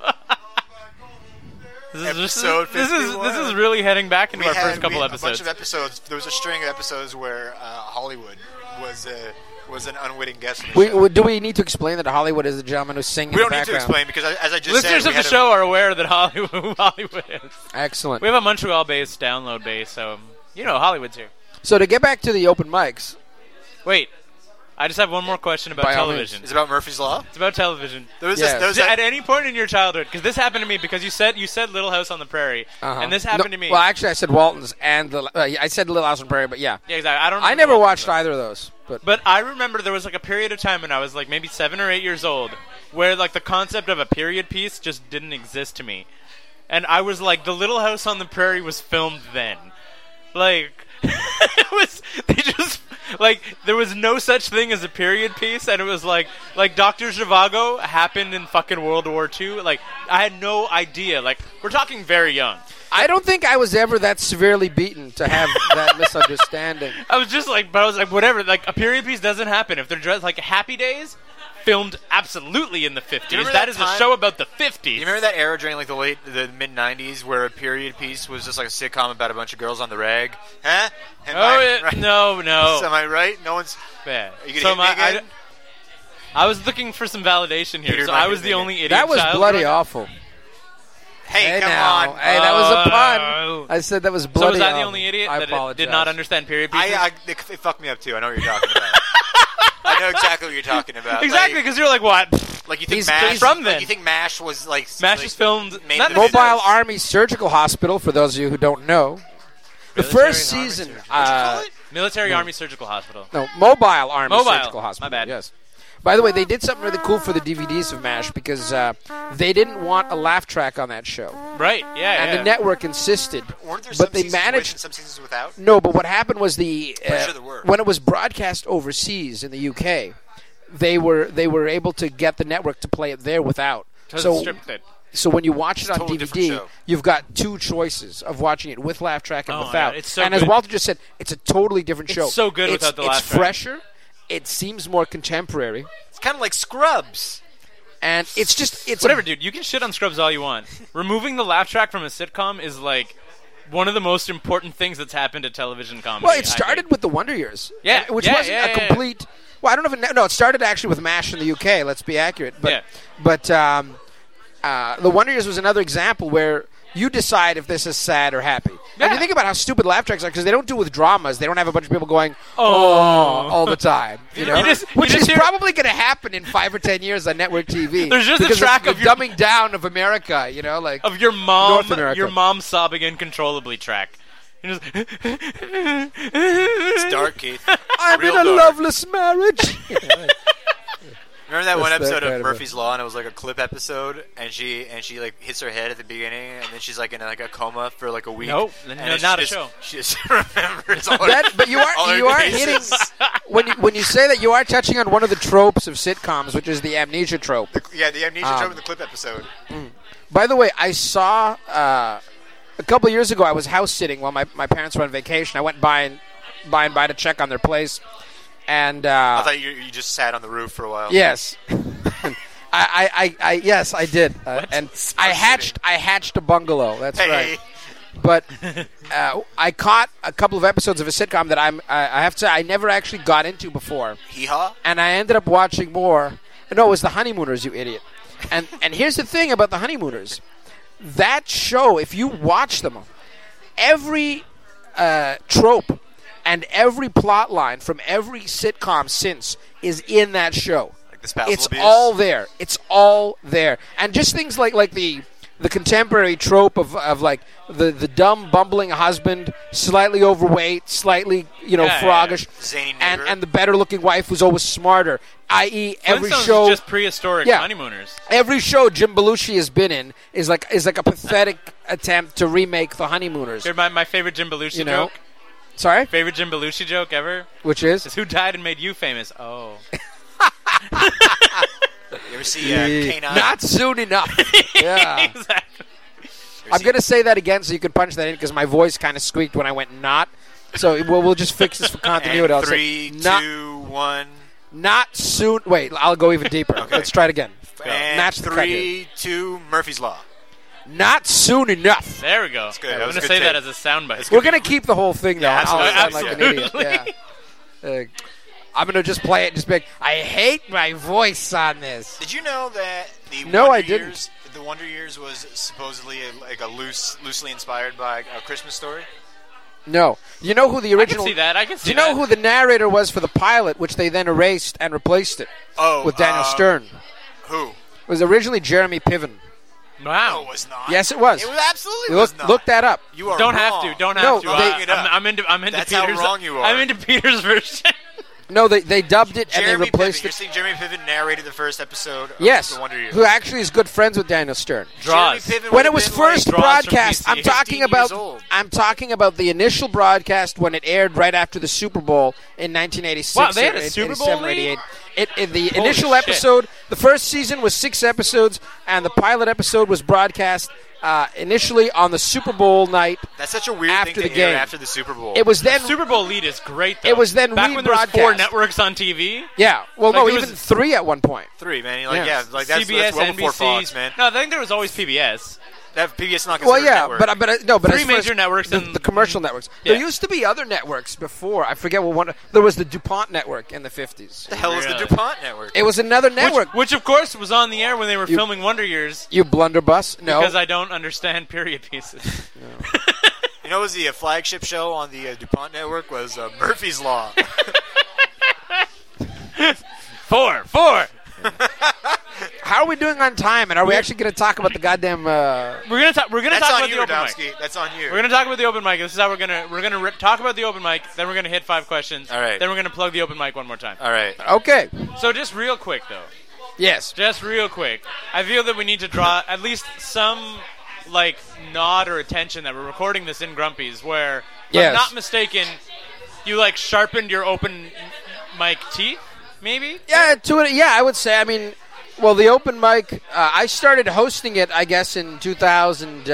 This is, this, is, Episode this is fifty-one. this is really heading back into We our had first couple we, episodes. A bunch of episodes. There was a string of episodes where uh, Hollywood was uh, was an unwitting guest. On the We, show. we, do we need to explain that Hollywood is the gentleman who's singing We in don't the need to background? explain because, as I just Listeners said, of we the had show are aware that Hollywood, who Hollywood is. Excellent. We have a Montreal-based download base, so you know Hollywood's here. So to get back to the open mics, Wait, I just have one more question about By all television. A, it's about Murphy's Law. It's about television. There was Yes. this, there was At that, any point in your childhood, because this happened to me, because you said you said Little House on the Prairie, uh-huh. and this happened No, to me. Well, actually, I said Walton's and the. Uh, I said Little House on Prairie, but yeah, yeah, exactly. I don't. I remember never what- watched either of those. But But I remember there was like a period of time when I was like maybe seven or eight years old, where like the concept of a period piece just didn't exist to me, and I was like, the Little House on the Prairie was filmed then, like it was. They just like there was no such thing as a period piece, and it was like like Doctor Zhivago happened in fucking World War Two. Like I had no idea. Like we're talking very young. I don't think I was ever that severely beaten to have that misunderstanding. I was just like, but I was like, whatever. Like a period piece doesn't happen if they're just like Happy Days, filmed absolutely in the fifties. remember That that is time- a show about the fifties. you remember that era during like the late, the mid nineties, where a period piece was just like a sitcom about a bunch of girls on the rag? Huh? Am Oh I yeah, right? no, no. Am I right? No one's. Yeah. Are you gonna So hit me my, I, again? I was looking for some validation here. Peter So might I was hit the me only idiot. That was child bloody growing up. awful. Hey, Hey come now, on. hey, that was a Oh. pun. I said that was So bloody. was I the awful. only idiot I that apologize. did not understand period pieces? I, I, it, it fucked me up too. I know what you're talking about. I know exactly what you're talking about. exactly, Like, because you're like, what? like you think He's- Mash he's from like, then. you think Mash was like Mash like, is filmed- made not in the Mobile videos. Army Surgical Hospital. For those of you who don't know, the Military first Army season. Surgical. What'd you Uh, call it? Military Army Surgical Hospital. no, Mobile Army Mobile. Surgical Hospital. My bad. Yes. By the way, they did something really cool for the D V Ds of MASH because uh, they didn't want a laugh track on that show, Right, yeah, and yeah. the network insisted. Weren't there some But they seasons with managed. and some seasons without? No, but what happened was the Pretty uh, sure there were. when it was broadcast overseas in the U K, they were they were able to get the network to play it there without. So, So stripped it. so when you watch it on totally D V different D, show. you've got two choices of watching it with laugh track and Oh my without. God, it's so and as good. Walter just said, it's a totally different It's show. so good it's, without the it's laugh track. fresher. It seems more contemporary, It's kind of like Scrubs. and it's just it's Whatever, a, dude. You can shit on Scrubs all you want. Removing the laugh track from a sitcom is like one of the most important things that's happened to television comedy. Well, I it started think. with the Wonder Years, Yeah, which yeah, wasn't yeah, a yeah, yeah. complete. Well, I don't know if it, no, it started actually with MASH in the U K. Let's be accurate, but Yeah. but um, uh, the Wonder Years was another example where you decide if this is sad or happy. And Yeah. you think about how stupid laugh tracks are because they don't do it with dramas. They don't have a bunch of people going Oh. oh all the time, you know, You just- you which just is hear- probably going to happen in five or ten years on network T V. There's just a because track the of your- dumbing down of America, you know, like of your mom, North America. your mom sobbing uncontrollably track. You just It's dark, Keith. I'm Real in a dark. loveless marriage. Remember that one That's that episode kind of of a- Murphy's Law, and it was like a clip episode, and she and she like hits her head at the beginning, and then she's like in like a coma for like a week. Nope, and no, then she not a just- show. She just remembers all her, That, but you all are her you are faces. hitting when you when you say that you are touching on one of the tropes of sitcoms, which is the amnesia trope. Yeah, the amnesia Um, trope in the clip episode. By the way, I saw uh, a couple of years ago. I was house sitting while my, my parents were on vacation. I went by and by and by to check on their place, and uh, I thought you you just sat on the roof for a while. yes, I, I, I, I yes I did, uh, and I hatched I hatched a bungalow. That's Hey, right. But uh, I caught a couple of episodes of a sitcom that I'm I, I have to say I never actually got into before. hee haw. And I ended up watching more. No, it was The Honeymooners, you idiot. And and here's the thing about The Honeymooners. That show, if you watch them, every uh, trope and every plot line from every sitcom since is in that show. Like the spousal It's abuse. all there. It's all there. And just things like like the the contemporary trope of, of like the, the dumb bumbling husband, slightly overweight, slightly, you know, Yeah, yeah, froggish, Zany and nigger. and the better looking wife who's always smarter. that is, every Flintstones show is just prehistoric Yeah. honeymooners. every show Jim Belushi has been in is like is like a pathetic attempt to remake The Honeymooners. Dude, my, my favorite Jim Belushi You know? joke. Sorry, Favorite Jim Belushi joke ever which is is who died and made you famous. Oh, You ever see uh, K nine? not soon enough. Yeah. exactly. I'm going to say that again so you could punch that in because my voice kind of squeaked when I went not. So we'll, we'll just fix this for continuity. I'll And say three, not, two, one. not soon. Wait, I'll go even deeper. Okay. Let's try it again. And Match the cut here. three, two, Murphy's Law. Not soon enough. There we go. good. That I'm was going a to good say that take. as a soundbite. We're going to keep the whole thing, though. Yeah, I'll absolutely. sound like an idiot. Yeah. Uh, I'm going to just play it. Just be like, I hate my voice on this. Did you know that the No, Wonder I didn't. Years, the Wonder Years was supposedly a, like a loose, loosely inspired by A Christmas Story? No. You know who the I can original... see that. I can see Do you know that. who the narrator was for the pilot, which they then erased and replaced it Oh, with Daniel uh, Stern? Who? It was originally Jeremy Piven. Wow. No, it was not. Yes, it was. It was absolutely Look, was not. look that up. You are Don't wrong. have to. Don't have No, to. they- Uh, Look it up. I'm, I'm into. I'm into That's how Peter's. wrong you are. I'm into Peter's version. No, they, they dubbed it and Jeremy they replaced Piven. You're it. saying Jeremy Piven narrated the first episode of Yes, The Wonder Years. who actually is good friends with Daniel Stern. Draws. Jeremy Piven When would it was have been first Draws from broadcast, P C. I'm talking fifteen years about old. I'm talking about the initial broadcast when it aired right after the Super Bowl in nineteen eighty-six. Wow, they had or a Super eighty-seven Bowl or eighty-eight. lead? It, it, the Holy initial shit. episode, the first season was six episodes, and the pilot episode was broadcast uh, initially on the Super Bowl night. That's such a weird After thing the to air game. after the Super Bowl. It was then Super Bowl lead is great. Though. It was then back when there was four rebroadcast. networks on T V. yeah. Well, Like, no, it even was- three at one point. three, man. Like, Yeah. yeah, like that's, C B S, that's well N B C. before Fox, man. No, I think there was always P B S. That P B S is not Well, considered a yeah, network. but but uh, no, but Three as far as major networks the, and- the commercial networks. Yeah. There used to be other networks before. I forget what one. There was the DuPont network in the fifties. the hell is the Really? DuPont network? It was another network. Which, which, of course, was on the air when they were You- filming Wonder Years. You blunderbuss? No. Because I don't understand period pieces. You know, what was the uh, flagship show on the uh, DuPont network was uh, Murphy's Law. four, four. How are we doing on time? And are we actually going to talk about the goddamn? Uh... We're gonna talk. We're gonna That's talk on about you, the open mic. Adamski. That's on you. We're gonna talk about the open mic. This is how we're gonna we're gonna rip, talk about the open mic. Then we're gonna hit five questions. All right. Then we're gonna plug the open mic one more time. All right. Okay. So just real quick though, Yes. just real quick. I feel that we need to draw at least some like nod or attention that we're recording this in Grumpy's, where if Yes. I'm not mistaken, you like sharpened your open mic teeth. maybe. Yeah, to it. Yeah, I would say. I mean, well, the open mic. Uh, I started hosting it, I guess, in two thousand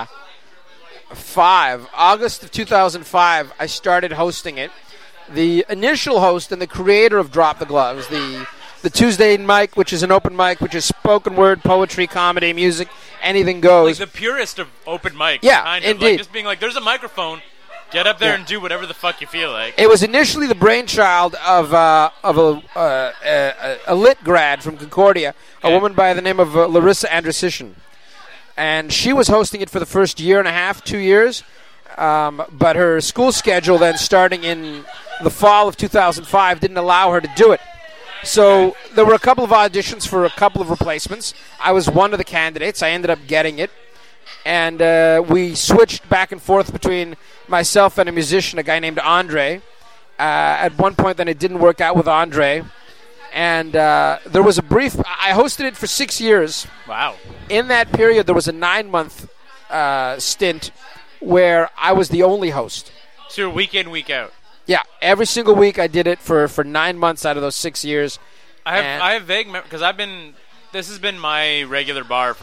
five, August of two thousand five. I started hosting it. The initial host and the creator of Drop the Gloves, the the Tuesday mic, which is an open mic, which is spoken word, poetry, comedy, music, anything goes. Like the purest of open mic. Yeah, kind of. indeed. Like just being like, there's a microphone. Get up there Yeah. and do whatever the fuck you feel like. It was initially the brainchild of uh, of a, uh, a a lit grad from Concordia, a Okay. woman by the name of uh, Larissa Andrusician, and she was hosting it for the first year and a half, two years. Um, but her school schedule, then starting in the fall of two thousand five, didn't allow her to do it. So there were a couple of auditions for a couple of replacements. I was one of the candidates. I ended up getting it. And uh, we switched back and forth between myself and a musician, a guy named Andre. Uh, at one point, then it didn't work out with Andre. And uh, there was a brief... I hosted it for six years. Wow. In that period, there was a nine-month uh, stint where I was the only host. So you're week in, week out. Yeah, every single week I did it for, for nine months out of those six years. I have And- I have vague because I've been. This has been my regular bar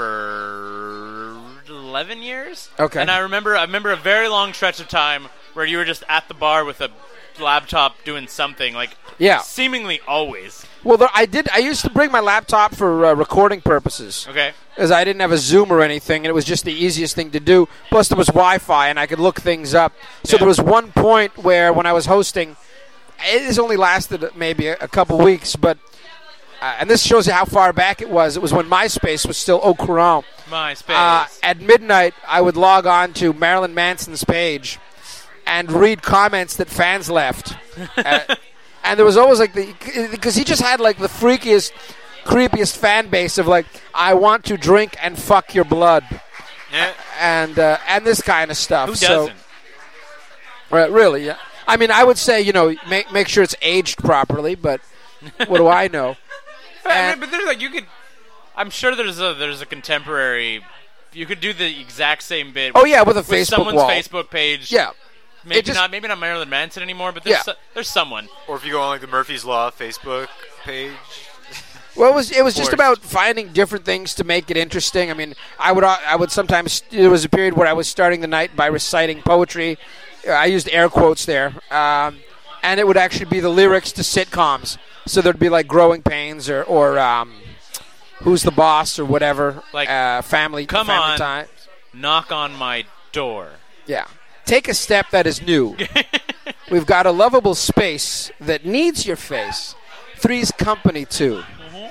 for eleven years. Okay. And I remember I remember a very long stretch of time where you were just at the bar with a laptop doing something like Yeah. seemingly always. Well, there, I did. I used to bring my laptop for uh, recording purposes. Okay. Because I didn't have a Zoom or anything, and it was just the easiest thing to do. Plus, there was Wi-Fi, and I could look things up. So Yeah. there was one point where, when I was hosting, it has only lasted maybe a, a couple weeks, but uh, and this shows you how far back it was. It was when MySpace was still au courant. MySpace. Uh, at midnight, I would log on to Marilyn Manson's page and read comments that fans left. uh, and there was always like the because he just had like the freakiest, creepiest fan base of like, I want to drink and fuck your blood, Yeah. and uh, and this kind of stuff. Who So, doesn't? right, really, yeah. I mean, I would say, you know, make make sure it's aged properly, but what do I know? I And- mean, but there's like you could. I'm sure there's a there's a contemporary. You could do the exact same bit. Oh yeah, with a with Facebook someone's wall. Facebook page. Yeah. Maybe It just- not. Maybe not Marilyn Manson anymore. But there's Yeah. so, there's someone. Or if you go on like the Murphy's Law Facebook page. Well, it was it was just Forced. about finding different things to make it interesting. I mean, I would I would sometimes there was a period where I was starting the night by reciting poetry. Uh, I used air quotes there, um, and it would actually be the lyrics to sitcoms. So there'd be like Growing Pains or or um, Who's the Boss or whatever. Like, uh, Family. Come family on. Time. Knock on my door. Yeah. Take a step that is new. We've got a lovable space that needs your face. Three's company too.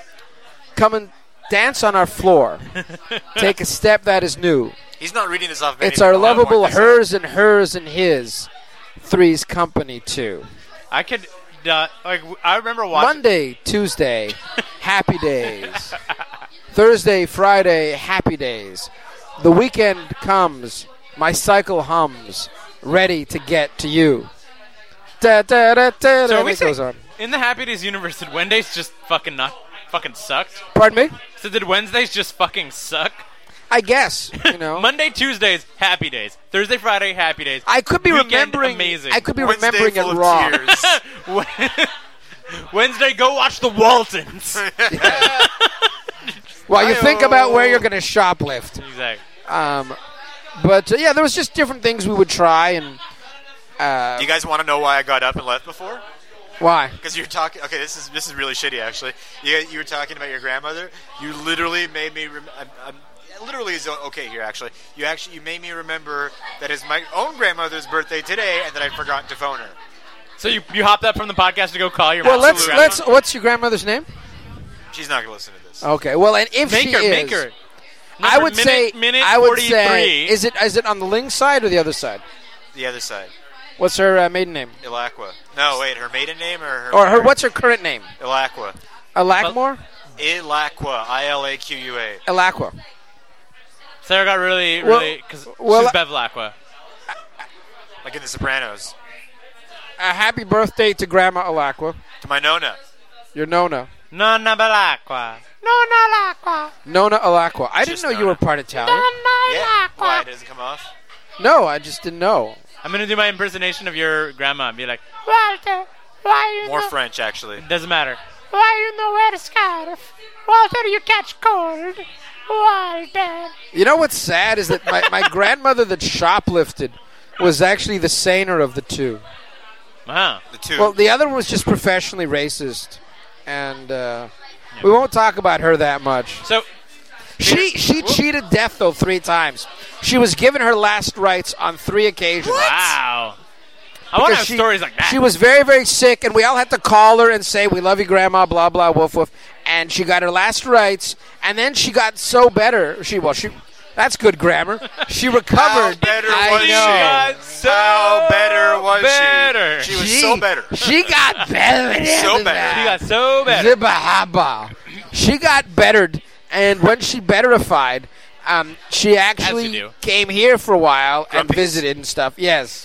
Come and dance on our floor. Take a step that is new. He's not reading this off of It's anything. our I'll mark lovable this out. hers and hers and his. Three's company too. I could. Uh, like w- I remember watching. Monday, Tuesday, happy days. Thursday, Friday, happy days. The weekend comes. My cycle hums. Ready to get to you. Da, da, da, da, So da, are and we it goes saying, on. in the Happy Days universe, did Wednesdays just fucking not fucking sucked? Pardon me? So did Wednesdays just fucking suck? I guess, you know. Monday, Tuesdays, Happy Days. Thursday, Friday, Happy Days. I could be Weekend, remembering. amazing. I could be Wednesday remembering full it of wrong. tears. Wednesday, go watch the Waltons. While you think about where you're going to shoplift. Exactly. Um, but uh, yeah, there was just different things we would try, and uh, Do you guys want to know why I got up and left before? why? Because you're talking. Okay, this is this is really shitty. Actually, you you were talking about your grandmother. You literally made me. Rem- I'm, I'm, literally is okay here. Actually, you actually you made me remember that it's my own grandmother's birthday today, and that I'd forgotten to phone her. So you you hopped up from the podcast to go call your Well, mom? let's Grandma? let's. What's your grandmother's name? She's not gonna listen to this. Okay. Well, and if make she her, is, make her. I Number would minute, say. minute I would forty-three. say. Is it is it on the Ling side or the other side? The other side, What's her uh, maiden name? Ilaqua. No, wait, her maiden name or her Or her? What's her current name? Ilaqua. Alakmore? Ilaqua. I L A Q U A. Alakwa. Sarah got really, Well- really because well, she's Bev Lacqua. Like in The Sopranos. A happy birthday to Grandma Alakwa. To my nona. Your Nona. Nonna Belacqua. Nona Alakwa. I didn't Just know you Nona. were part Italian. Yeah. Why it doesn't come off? No, I just didn't know. I'm gonna do my impersonation of your grandma and be like, More French, actually. doesn't matter. Why you no wear a scarf? Walter, you catch cold. Walter. You know what's sad is that my, my grandmother that shoplifted was actually the saner of the two. Wow. The two. Well, the other one was just professionally racist, and uh, we won't talk about her that much. So, She she cheated death though three times. She was given her last rites on three occasions. wow. I want to Because have she- stories like that. She was very, very sick, and we all had to call her and say, "We love you, Grandma." Blah blah, woof woof. And she got her last rites, and then she got so better. She well, she that's good grammar. She recovered. How better I was know. she? got so How better was better. she? She was so better. She got better. So than better. that. She got so better. Zibba habba. She got bettered, and when she betterified, um, she actually do. came here for a while and Grumpies? visited and stuff. Yes.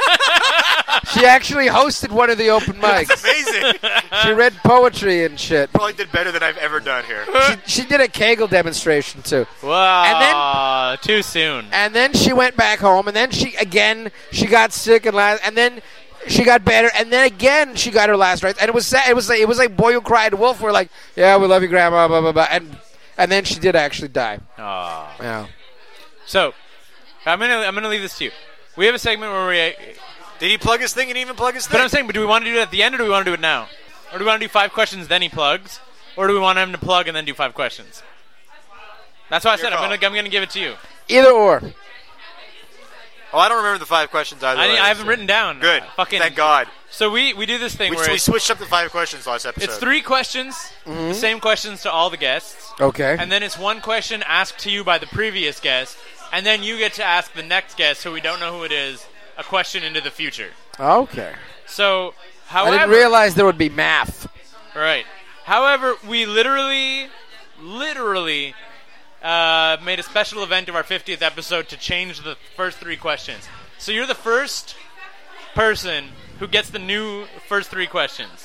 She actually hosted one of the open mics. Amazing. She read poetry and shit. Probably did better than I've ever done here. She, she did a Kegel demonstration, too. Wow. too soon. And then she went back home, and then she, again, she got sick, and last, and then she got better, and then again she got her last rites. And it was sad. It was like, it was like Boy Who Cried Wolf. We're like, yeah, we love you, Grandma, blah, blah, blah. And, and then she did actually die. Aw. Yeah. So, I'm gonna I'm gonna leave this to you. We have a segment where we. Did he plug his thing and even plug his thing? But I'm saying, but do we want to do it at the end, or do we want to do it now, or do we want to do five questions then he plugs, or do we want him to plug and then do five questions? That's why I said I'm call. gonna I'm gonna give it to you. Either or. Oh, I don't remember the five questions either. I, way, I haven't so- written down. Good. Uh, fucking. Thank God. So we we do this thing We, where we it's, switched up the five questions last episode. it's three questions, the same questions to all the guests, Okay. and then it's one question asked to you by the previous guest, and then you get to ask the next guest, who we don't know who it is, a question into the future. Okay. So, I however, didn't realize there would be math. right. However, we literally, literally uh, made a special event of our fiftieth episode to change the first three questions. So you're the first person who gets the new first three questions.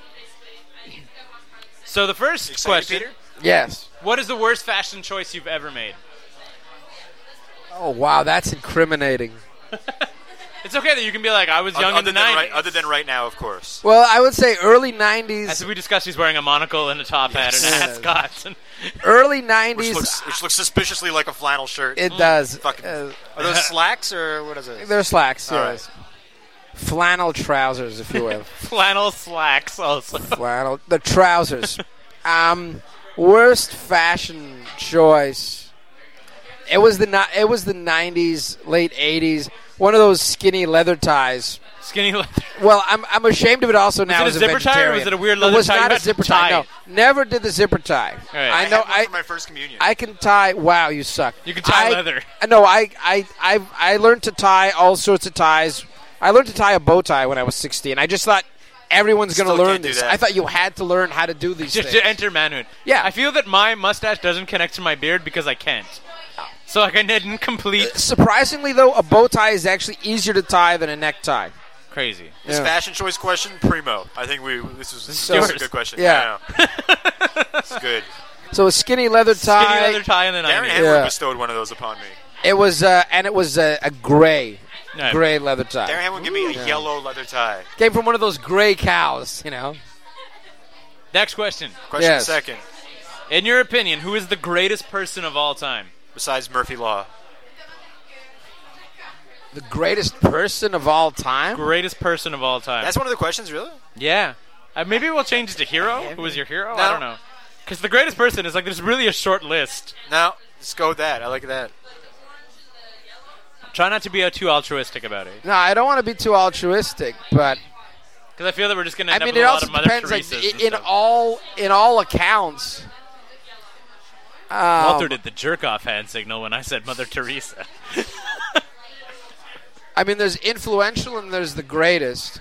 So the first Excited, question: Peter? Yes. what is the worst fashion choice you've ever made? Oh, wow, that's incriminating. It's okay that you can be like, I was young other in the than nineties. right, other than right now, of course. Well, I would say early nineties. As we discussed, he's wearing a monocle and a top hat and Yes. ascots. And Early Which nineties. looks, which looks suspiciously like a flannel shirt. It does. Fucking- Uh, Are those slacks or what is it? they're slacks, All yes. Flannel trousers, if you will. flannel slacks also. Flannel. The trousers. Um, worst fashion choice. It was the ni- it was the nineties, late eighties. One of those skinny leather ties. Skinny leather. Well, I'm I'm ashamed of it also now it a as a zipper tie, or vegetarian. was it a weird leather It was tie you not a had to zipper tie. tie? No, never did the zipper tie. right. I I know. had one I for my first communion. I can tie. Wow, you suck. You can tie I, leather. No, I I I I learned to tie all sorts of ties. I learned to tie a bow tie when I was sixteen. I just thought everyone's going to Still learn can't do this. that. I thought you had to learn how to do these Just things. to enter manhood. Yeah. I feel that my mustache doesn't connect to my beard because I can't. So like I didn't complete. Surprisingly, though, a bow tie is actually easier to tie than a necktie. Crazy. This Yeah. fashion choice question, primo. I think we this is, this yours. is a good question. Yeah. It's good. So a skinny leather tie. Skinny leather tie in the Darren nineties. Hamlin Yeah. bestowed one of those upon me. It was, uh, and it was a, a gray, No. gray leather tie. Darren Hamlin gave me a yellow leather tie. Came from one of those gray cows, you know. Next question. Question Yes. second. In your opinion, who is the greatest person of all time? Besides Murphy Law. The greatest person of all time. Greatest person of all time. That's one of the questions, really? Yeah. Uh, maybe we'll change it to hero. Who was your hero? I No. don't know. Because the greatest person is like there's really a short list. No. Let's go with that. I like that. Try not to be uh, too altruistic about it. No, I don't want to be too altruistic, but Because I feel that we're just going to I end mean, up it with a lot also of Mother depends. Like Teresa's and in stuff. all in all accounts, um, Walter did the jerk-off hand signal when I said Mother Teresa. I mean, there's influential and there's the greatest.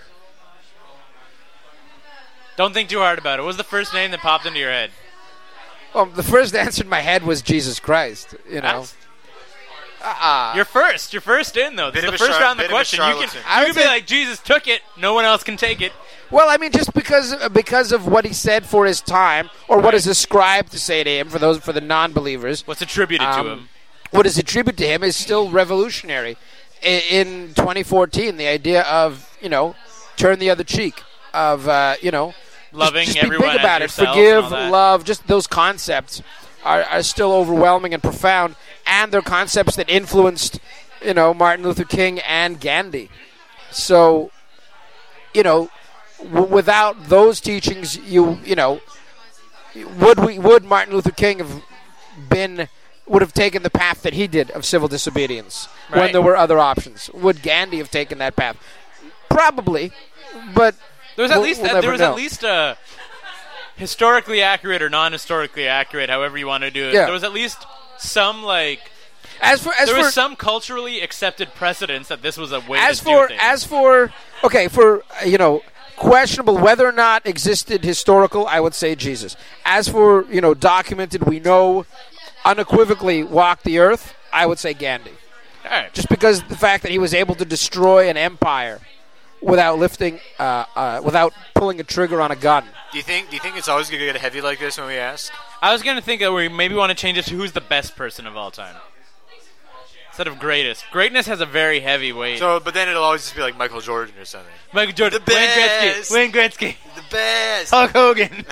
Don't think too hard about it. What was the first name that popped into your head? Well, the first answer in my head was Jesus Christ. You know, That's- uh-uh. You're first. You're first in, though. This Bit is of the a first char- round of the bit of a question. You can, charlatan. I you would can be say- like, Jesus took it. No one else can take it. Well, I mean, just because because of what he said for his time, or what Right. is ascribed to say to him for those for the non-believers, What's attributed um, to him? what is attributed to him is still revolutionary. I- In twenty fourteen, the idea of you know turn the other cheek, of uh, you know Loving just, just be everyone big about as it. yourself Forgive, and all that. love, just those concepts are, are still overwhelming and profound, and they're concepts that influenced, you know, Martin Luther King and Gandhi. So, you know, w- without those teachings, you you know, would we would Martin Luther King have been would have taken the path that he did of civil disobedience when Right. there were other options? Would Gandhi have taken that path? Probably, but There was at we'll- least we'll there never was know. at least a historically accurate or non-historically accurate, however you want to do it. Yeah. There was at least some like As for as there for was some culturally accepted precedence that this was a way as to for do things. as for okay for uh, you know questionable whether or not existed historical, I would say Jesus. As for you know documented, we know unequivocally walked the earth, I would say Gandhi. All right. Just because of the fact that he was able to destroy an empire without lifting, uh, uh, without pulling a trigger on a gun. Do you think? Do you think it's always gonna get heavy like this when we ask? I was going to think that we maybe want to change it to who's the best person of all time. Instead of greatest. Greatness has a very heavy weight. So, but then it'll always just be like Michael Jordan or something. Michael Jordan, The Wayne Gretzky, best. Wayne Gretzky, The best. Hulk Hogan.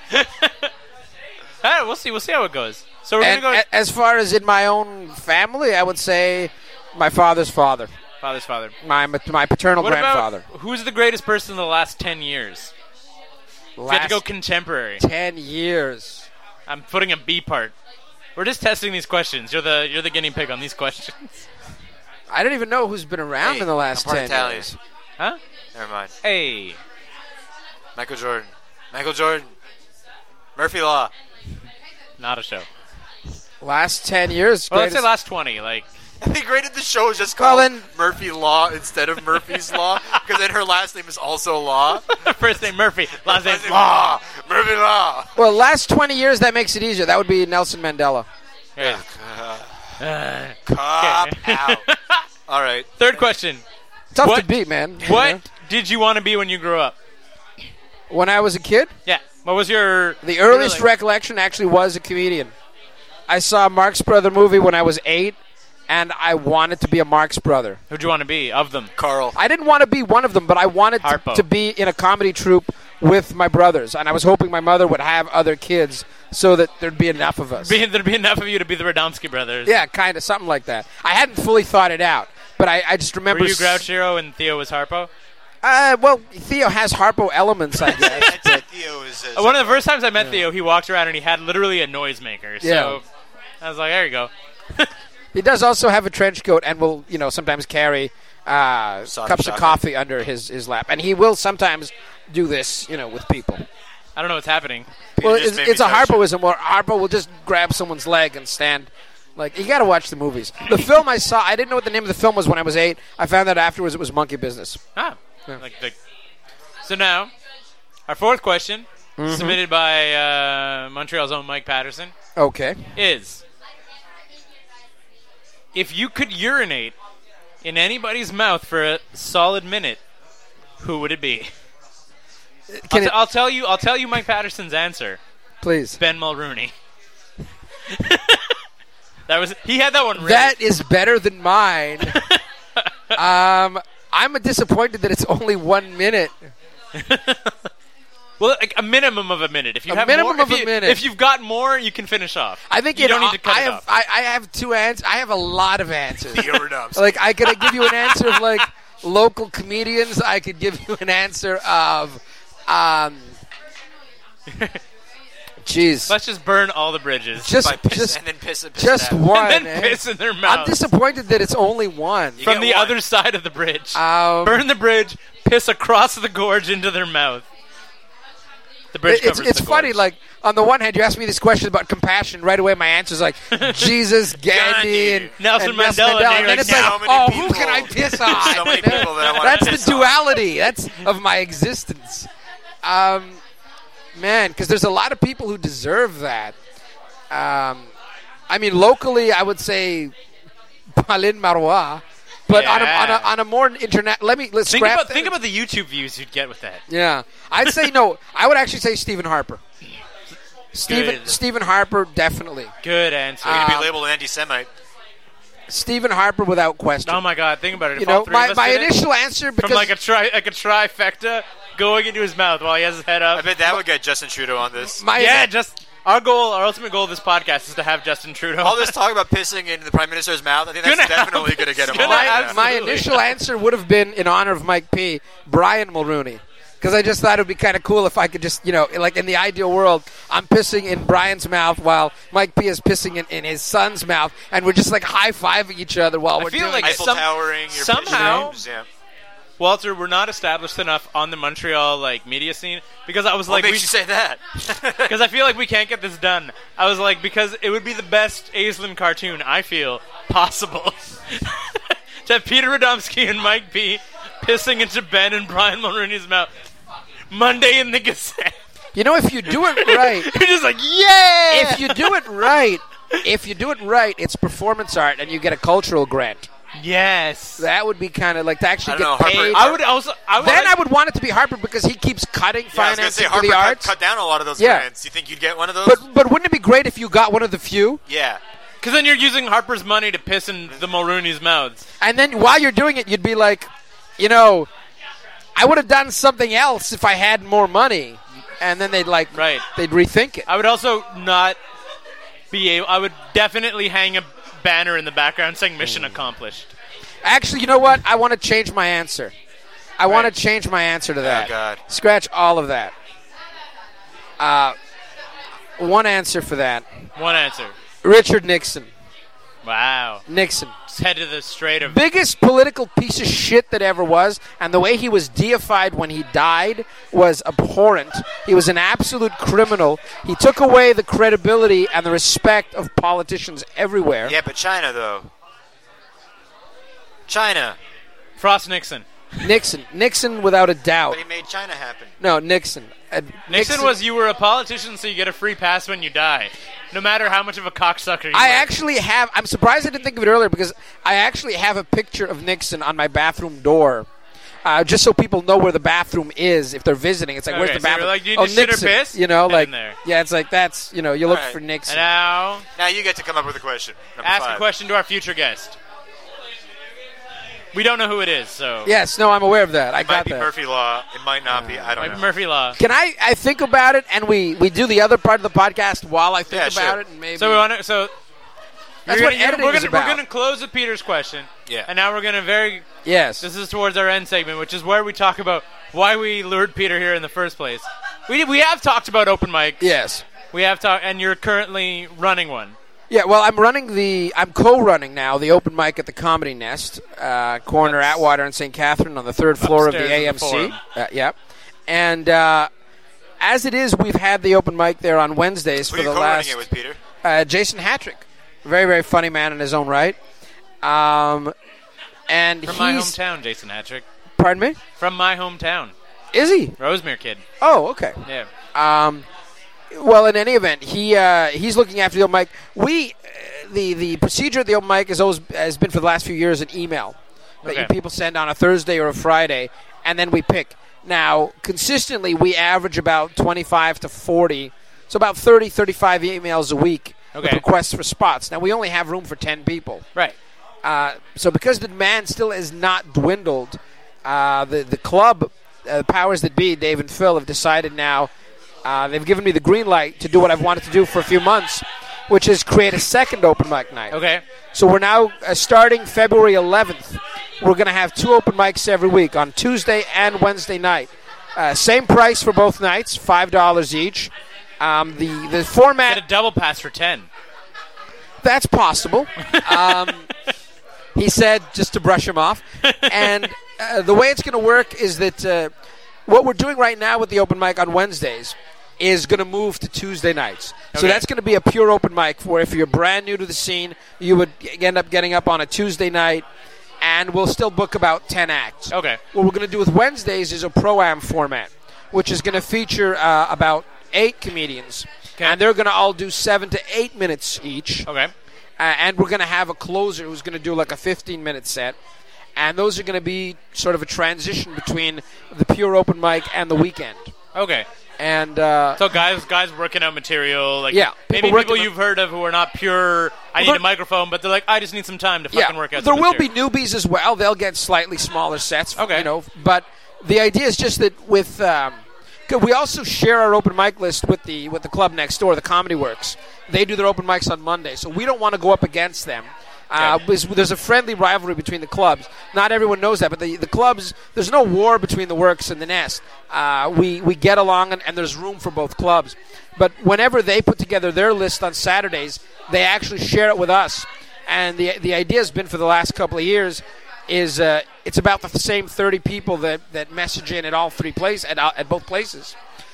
All right, we'll see. We'll see how it goes. So we're And going to go a- as far as in my own family, I would say my father's father, father's father. my my paternal What grandfather. about who's the greatest person in the last ten years? If you had to Last go contemporary. ten years. I'm putting a B part. We're just testing these questions. You're the you're the guinea pig on these questions. I don't even know who's been around Hey, in the last I'm part ten Italian. years. Huh? Never mind. Hey. Michael Jordan. Michael Jordan. Murphy Law. Not a show. Last ten years. Well, let's say greatest- last twenty. Like, They graded the show just Well, called then- Murphy Law instead of Murphy's Law because then her last name is also Law. first name Murphy, last name Last name Law. Murphy Law. Well, last twenty years, that makes it easier. That would be Nelson Mandela. Yeah. Cop Okay. out. All right. Third question. Tough What- to beat, man. you What know? did you want to be when you grew up? When I was a kid, Yeah. What was your the earliest you were like- recollection actually was a comedian. I saw Marx Brother movie when I was eight, and I wanted to be a Marx Brother. Who'd you want to be of them? Carl. I didn't want to be one of them, but I wanted to, Harpo. to be in a comedy troupe with my brothers, and I was hoping my mother would have other kids so that there'd be enough of us. Be, there'd be enough of you to be the Radomski brothers. Yeah, kind of, something like that. I hadn't fully thought it out, but I, I just remember... Were you s- Grouchero and Theo was Harpo? Uh, well, Theo has Harpo elements, I guess. I'd say Theo is. Uh, Uh, One of the first times I met Theo, he walked around and he had literally a noisemaker. So Yeah. I was like, there you go. He does also have a trench coat and will, you know, sometimes carry uh, Soft cups of chocolate. coffee under his, his lap. And he will sometimes do this, you know, with people. I don't know what's happening. Well, just it's, made me it's a touch it. Harpoism where Harpo will just grab someone's leg and stand. Like, you got to watch the movies. The film I saw, I didn't know what the name of the film was when I was eight. I found out afterwards it was Monkey Business. Ah. Yeah. Like the, so now, our fourth question, Mm-hmm. submitted by uh, Montreal's own Mike Patterson, Okay. is if you could urinate in anybody's mouth for a solid minute, who would it be? I'll, Can t- it, I'll tell you. I'll tell you Mike Patterson's answer. please. Ben Mulrooney. that was he had that one ready. That is better than mine. um, I'm disappointed that it's only one minute. Well, like a minimum of a minute. If you A have minimum more, of if a you, minute. If you've got more, you can finish off. I think you it, don't need to cut I it have, off. I, I have two answers. I have a lot of answers. Theo Radomski. Like, I could give you an answer of, like, local comedians. I could give you an answer of, um, jeez. Let's just burn all the bridges. Just, By piss, just, and then piss and piss just out. one. and then eh? piss in their I'm mouth disappointed that it's only one. You from get the one. other side of the bridge. Um, burn the bridge, piss across the gorge into their mouth. The bridge It- it's covers it's the funny. gorge. Like, on the one hand, you ask me this question about compassion. Right away, my answer is like Jesus, Gandhi, Gandhi, and Nelson and Mandela, and And you're then like, it's how like, many oh, people- who can I piss on? so many people that I want That's to the piss on. duality. That's of my existence. Um, man, because there's a lot of people who deserve that. Um, I mean, locally, I would say Palin Marois, but on, a, on, a, Yeah. on a more internet. Let me let's think scrap about that. think about the YouTube views you'd get with that. Yeah, I'd say no. I would actually say Stephen Harper. Stephen Good. Stephen Harper, definitely. Good answer. You're gonna Um, be labeled an anti-Semite. Stephen Harper, without question. oh my God! Think about it. If you all know, three my, of us my did it, initial answer from because like a tri like a trifecta, going into his mouth while he has his head up. I bet that would get Justin Trudeau on this. My yeah, just our goal, our ultimate goal of this podcast is to have Justin Trudeau. All this talk about pissing in the Prime Minister's mouth, I think that's Gonna definitely help. going to get him It's on. gonna Yeah. have- my Absolutely. initial answer would have been in honor of Mike P. Brian Mulrooney. Because I just thought it would be kind of cool if I could just, you know, like in the ideal world, I'm pissing in Brian's mouth while Mike P is pissing in, in his son's mouth, and we're just like high-fiving each other while I we're feel doing like it. Eiffel Some- towering. Your somehow- pissing. Yeah. Walter, we're not established enough on the Montreal like media scene because I was What like, makes we, you say that? because I feel like we can't get this done. I was like, because it would be the best Aislinn cartoon I feel possible to have Peter Radomski and Mike P pissing into Ben and Brian Mulrooney's mouth Monday in the Gazette. You know, if you do it right, You're just like, yeah. if you do it right, if you do it right, it's performance art, and you get a cultural grant. yes, That would be kind of like to actually I get don't know, Harper- paid. I would also. I would then like, I would want it to be Harper because he keeps cutting Yeah, I was going to financing say, for Harper the cut, arts. cut down a lot of those Yeah. grants. You think you'd get one of those? But but wouldn't it be great if you got one of the few? yeah. because then you're using Harper's money to piss in the Mulrooney's mouths. And then while you're doing it, you'd be like, you know, I would have done something else if I had more money. And then they'd like, Right. they'd rethink it. I would also not be able. I would definitely hang a banner in the background saying "Mission Accomplished." Actually, you know what? I want to change my answer. I want Right. to change my answer to that. God. Scratch all of that. Uh, one answer for that. One answer. Richard Nixon. Wow. Nixon. Just head to the straight of. Biggest political piece of shit that ever was, and the way he was deified when he died was abhorrent. He was an absolute criminal. He took away the credibility and the respect of politicians everywhere. Yeah, but China, though. China. Frost Nixon. Nixon. Nixon without a doubt. But he made China happen. No, Nixon. Uh, Nixon was you were a politician, so you get a free pass when you die, no matter how much of a cocksucker you I are. actually have. I'm surprised I didn't think of it earlier because I actually have a picture of Nixon on my bathroom door, uh, just so people know where the bathroom is if they're visiting. It's like, Okay, where's the so you're bathroom? like, do you oh, need to shit or Nixon. piss? You know, Head like in there. yeah, it's like that's you know, you look All right. for Nixon. And now, Now you get to come up with a question. Number ask five. a question to our future guest. We don't know who it is, so Yes, no, I'm aware of that. I It might got be that. Murphy Law. It might not be. I don't might be know. Murphy Law. Can I? I think about it, and we we do the other part of the podcast while I think Yeah, about sure. it, and maybe. So we want to. So That's you're what gonna, you're- editing we're is gonna, about. We're going to close with Peter's question. Yeah. And now we're going to very. yes. This is towards our end segment, which is where we talk about why we lured Peter here in the first place. We we have talked about open mic. yes. We have talked, and you're currently running one. Yeah, well, I'm running the, I'm co-running now the open mic at the Comedy Nest, uh, corner That's Atwater and Saint Catherine on the third floor of the upstairs in A the M C. Forum. Uh, yeah, and uh, as it is, we've had the open mic there on Wednesdays Who for are you the co-running last. it with, Peter? Uh, Jason Hattrick, very very funny man in his own right. Um, and From he's my hometown, Jason Hattrick. pardon me, From my hometown. is he? Rosemere kid. Oh, okay. Yeah. Um, well, in any event, he uh, he's looking after the open mic. We, uh, the the procedure at the open mic has always has been for the last few years an email that Okay. you people send on a Thursday or a Friday, and then we pick. Now, consistently, we average about twenty-five to forty, so about thirty, thirty-five emails a week with Okay. requests for spots. Now, we only have room for ten people. Right. Uh, so because the demand still has not dwindled, uh, the the club, uh, the powers that be, Dave and Phil, have decided now. Uh, they've given me the green light to do what I've wanted to do for a few months, which is create a second open mic night. Okay. So we're now uh, starting February eleventh. We're going to have two open mics every week on Tuesday and Wednesday night. Uh, same price for both nights, five dollars each. Um, the the format. Get a double pass for ten. That's possible. Um, he said, just to brush him off. And uh, the way it's going to work is that uh, what we're doing right now with the open mic on Wednesdays is going to move to Tuesday nights. So Okay. that's going to be a pure open mic where if you're brand new to the scene, you would end up getting up on a Tuesday night, and we'll still book about ten acts. Okay. What we're going to do with Wednesdays is a pro-am format, which is going to feature uh, about eight comedians. Okay. And they're going to all do seven to eight minutes each. Okay. Uh, and we're going to have a closer who's going to do like a fifteen-minute set. And those are going to be sort of a transition between the pure open mic and the weekend. Okay. And uh, So guys, guys working out material, like Yeah, maybe people working people on- you've heard of who are not pure. I need Well, a microphone, but they're like, I just need some time to yeah, fucking work out. there some will be material. newbies as well. They'll get slightly smaller sets. Okay. You know, but the idea is just that with um, 'cause we also share our open mic list with the with the club next door, the Comedy Works. They do their open mics on Monday, so we don't want to go up against them. Uh, because there's a friendly rivalry between the clubs. Not everyone knows that, but the, the clubs, there's no war between the Works and the Nest. Uh, we, we get along, and, and there's room for both clubs. But whenever they put together their list on Saturdays, they actually share it with us. And the the idea has been for the last couple of years is uh, it's about the same thirty people that, that message in at all three places, at, at both places.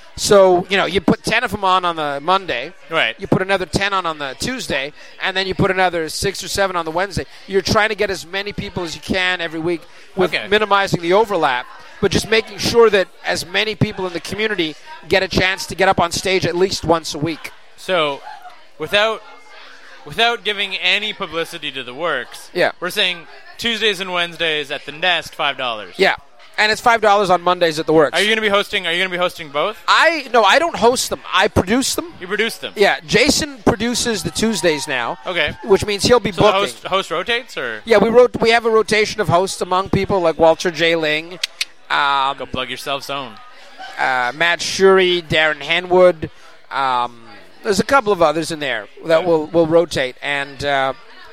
So, you know, you put ten of them on on the Monday. Right. You put another ten on on the Tuesday, and then you put another six or seven on the Wednesday. You're trying to get as many people as you can every week with Okay. minimizing the overlap, but just making sure that as many people in the community get a chance to get up on stage at least once a week. So, without without giving any publicity to the Works, Yeah. we're saying Tuesdays and Wednesdays at the Nest, five dollars. Yeah. And it's five dollars on Mondays at the Works. Are you going to be hosting? Are you going to be hosting both? I No, I don't host them. I produce them. You produce them. Yeah, Jason produces the Tuesdays now. Okay. Which means he'll be So the booking. host, host rotates, or Yeah, we wrote. We have a rotation of hosts among people like Walter J. Ling, um, go plug yourself zone. uh, Matt Shuri, Darren Henwood. Um, there's a couple of others in there that will will rotate, and uh,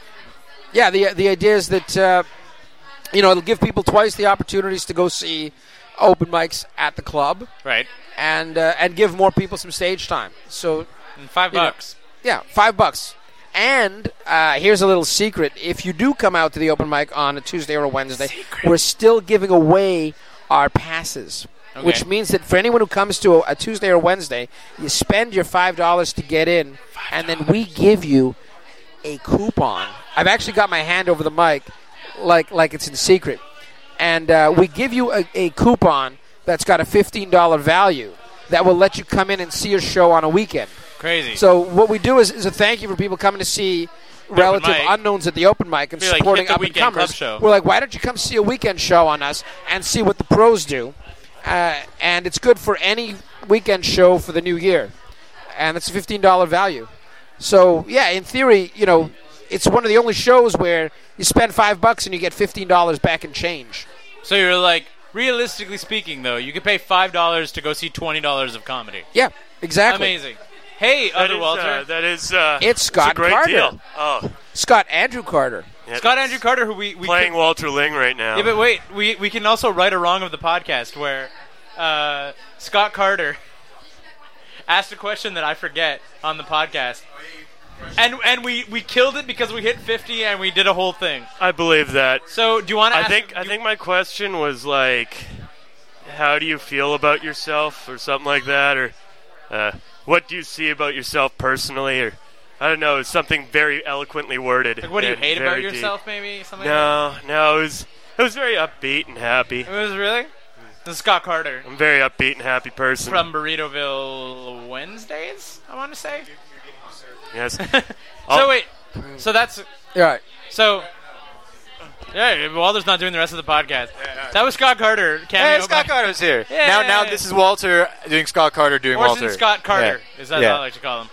yeah, the the idea is that uh, you know it'll give people twice the opportunities to go see open mics at the club, Right. and uh, and give more people some stage time. So And five You know. bucks. yeah, five bucks. And uh, here's a little secret: if you do come out to the open mic on a Tuesday or a Wednesday, we're still giving away our passes. Okay. Which means that for anyone who comes to a, a Tuesday or Wednesday, you spend your five dollars to get in, and then we give you a coupon. I've actually got my hand over the mic, like like it's in secret, and uh, we give you a, a coupon that's got a fifteen dollars value that will let you come in and see a show on a weekend. Crazy. So what we do is, is a thank you for people coming to see relative mic. unknowns at the open mic and Be like, supporting hit the up and weekend club comers. show. We're like, why don't you come see a weekend show on us and see what the pros do? Uh, and it's good for any weekend show for the new year, and it's a fifteen dollars value. So yeah, in theory, you know, it's one of the only shows where you spend five bucks and you get fifteen dollars back in change. So you're like, realistically speaking, though, you could pay five dollars to go see twenty dollars of comedy. Yeah, exactly. Amazing. Hey, That other is, Walter. uh, that is uh, It's Scott a great Carter. deal. Oh, Scott Andrew Carter. yeah. Scott Andrew Carter, who we, we playing can, Walter Ling right now. Yeah, but wait, we we can also right or wrong of the podcast where uh, Scott Carter asked a question that I forget on the podcast, and and we, we killed it because we hit fifty and we did a whole thing. I believe that. So do you want to? I ask think I you- think my question was like, how do you feel about yourself, or something like that, or uh, what do you see about yourself personally, or I don't know, it's something very eloquently worded. Like, what do you and hate about very deep. yourself? Maybe something. Like No, no, it was it was very upbeat and happy. that? It was really. This is Scott Carter I'm a very upbeat and happy person. from Burritoville Wednesdays. I want to say. yes. So Oh. wait, so that's Yeah, right. so. Yeah, Walter's not doing the rest of the podcast. That was Scott Carter. Cameo Hey, Scott by- Carter's here. Yeah. Now, now this is Walter doing Scott Carter doing Orson Walter. Scott Carter Yeah. is that Yeah. what I like to call him.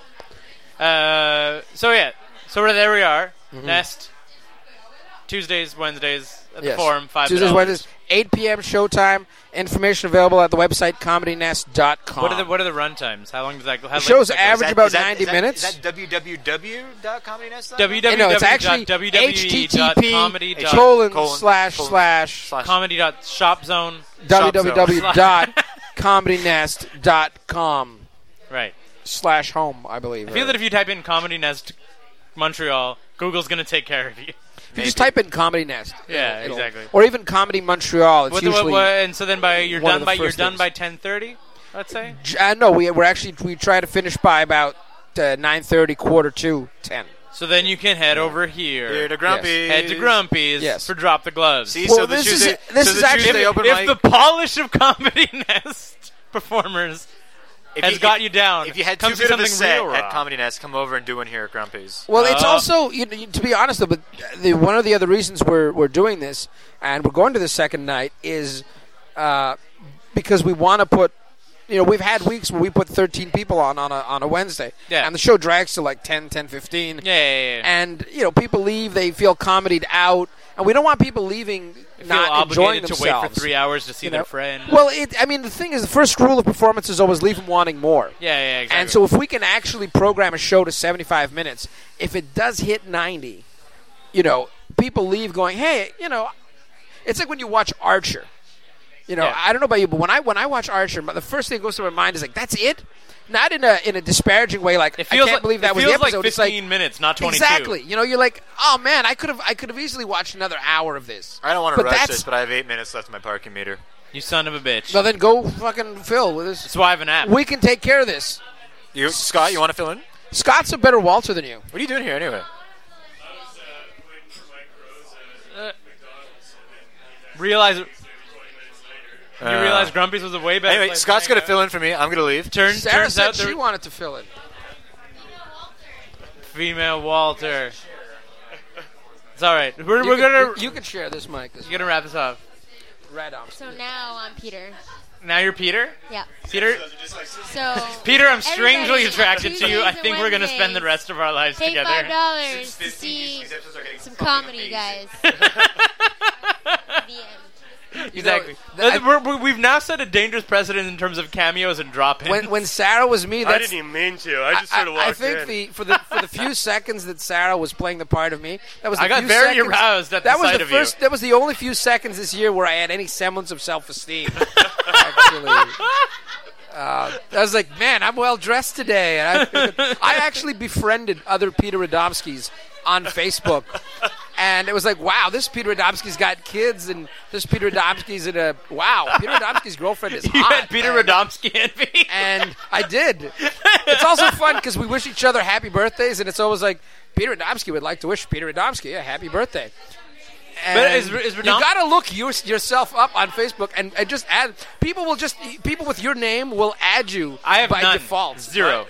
Uh, so yeah, so we're there. We are Mm-hmm. Nest Tuesdays, Wednesdays at the Yes. Forum. Five Tuesdays, dollars. Wednesdays, eight p.m. showtime. Information available at the website comedy nest dot com. What are the what are the run times? How long does that go? The shows like, average Is that- about is that- ninety is that- minutes. Is that w w w dot comedy nest dot com? w w No, w it's actually dot w w e dot comedy http dot colon colon, slash colon, slash slash- comedy dot shop zone. www dot comedy nest dot com Right. slash home, I believe. I feel that if you type in Comedy Nest Montreal, Google's gonna take care of you. if you just type in Comedy Nest, Yeah, it'll- exactly. or even Comedy Montreal, it's What the, what, usually. what, and so then by you're one of done the by you're first done things. by ten thirty. Let's say. Uh, no, we we're actually we try to finish by about uh, nine thirty, quarter to ten. So then you can head over here. Here to Grumpy. Head to Grumpy's Yes. for Drop the Gloves. See, Well, so the this is- Tuesday, this so is the actually- Tuesday if open if mic. the polish of Comedy Nest performers if has you, got you down, If you had come too see good of a something set real at raw. Comedy Nest, come over and do one here at Grumpy's. Well, it's Uh, also, you know, you- to be honest, though, but the, one of the other reasons we're we're doing this and we're going to the second night is uh, because we want to put you know, we've had weeks where we put thirteen people on on a, on a Wednesday. Yeah. And the show drags to like ten, ten fifteen. Yeah, yeah, yeah, yeah. And, you know, people leave, they feel comedied out. And we don't want people leaving Feel not enjoying obligated to themselves. wait for three hours to see you their know? friend. Well, it, I mean, the thing is, the first rule of performance is always leave them wanting more. yeah, yeah, exactly. And so if we can actually program a show to seventy-five minutes, if it does hit ninety, you know, people leave going, hey, you know, it's like when you watch Archer. You know, Yeah. I don't know about you, but when I when I watch Archer, the first thing that goes through my mind is like, that's it? Not in a in a disparaging way, like, it I feels can't like, believe that it was feels the episode. like It's like, fifteen minutes, not twenty-two. exactly. You know, you're like, oh, man, I could have I could have easily watched another hour of this. I don't want to But rush that's- this, but I have eight minutes left in my parking meter. You son of a bitch. So then go fucking Phil with this. That's why I have an app. We can take care of this. You, Scott, you want to fill in? Scott's a better Walter than you. What are you doing here anyway? realize you Uh, realize Grumpy's was a way better. Anyway, place Scott's hang going to out. fill in for me. I'm going to leave. Turn, Sarah turns said out she the wanted to fill it. female Walter. It's all right. We're, we're gonna You can share this mic. This you're gonna wrap this up. Red arms. So now I'm Peter. Now you're Peter. Yeah. Peter. So Peter, I'm strangely Everybody, attracted to you. Tuesdays I and think we're gonna spend the Wednesdays, rest of our lives pay together. five dollars to see some comedy, guys. The end. Exactly. You know, Uh, we're, we're, we've now set a dangerous precedent in terms of cameos and drop-ins. When when Sarah was me, I that's didn't even mean to. I just sort of I, walked think in. the for the for the few seconds that Sarah was playing the part of me, that was the I got few very seconds, aroused at the that was sight the of first. you. That was the only few seconds this year where I had any semblance of self-esteem. Actually, uh, I was like, man, I'm well dressed today, and I, I actually befriended other Peter Radomskis on Facebook. And it was like, wow, this Peter Radomski's got kids, and this Peter Radomski's in a wow. Peter Radomski's girlfriend is you hot. had Peter and- Radomski envy. and I did. It's also fun because we wish each other happy birthdays, and it's always like Peter Radomski would like to wish Peter Radomski a happy birthday. And But is- is you Radom- got to look your, yourself up on Facebook and, and just add. People will just people with your name will add you I have by none. default. Zero.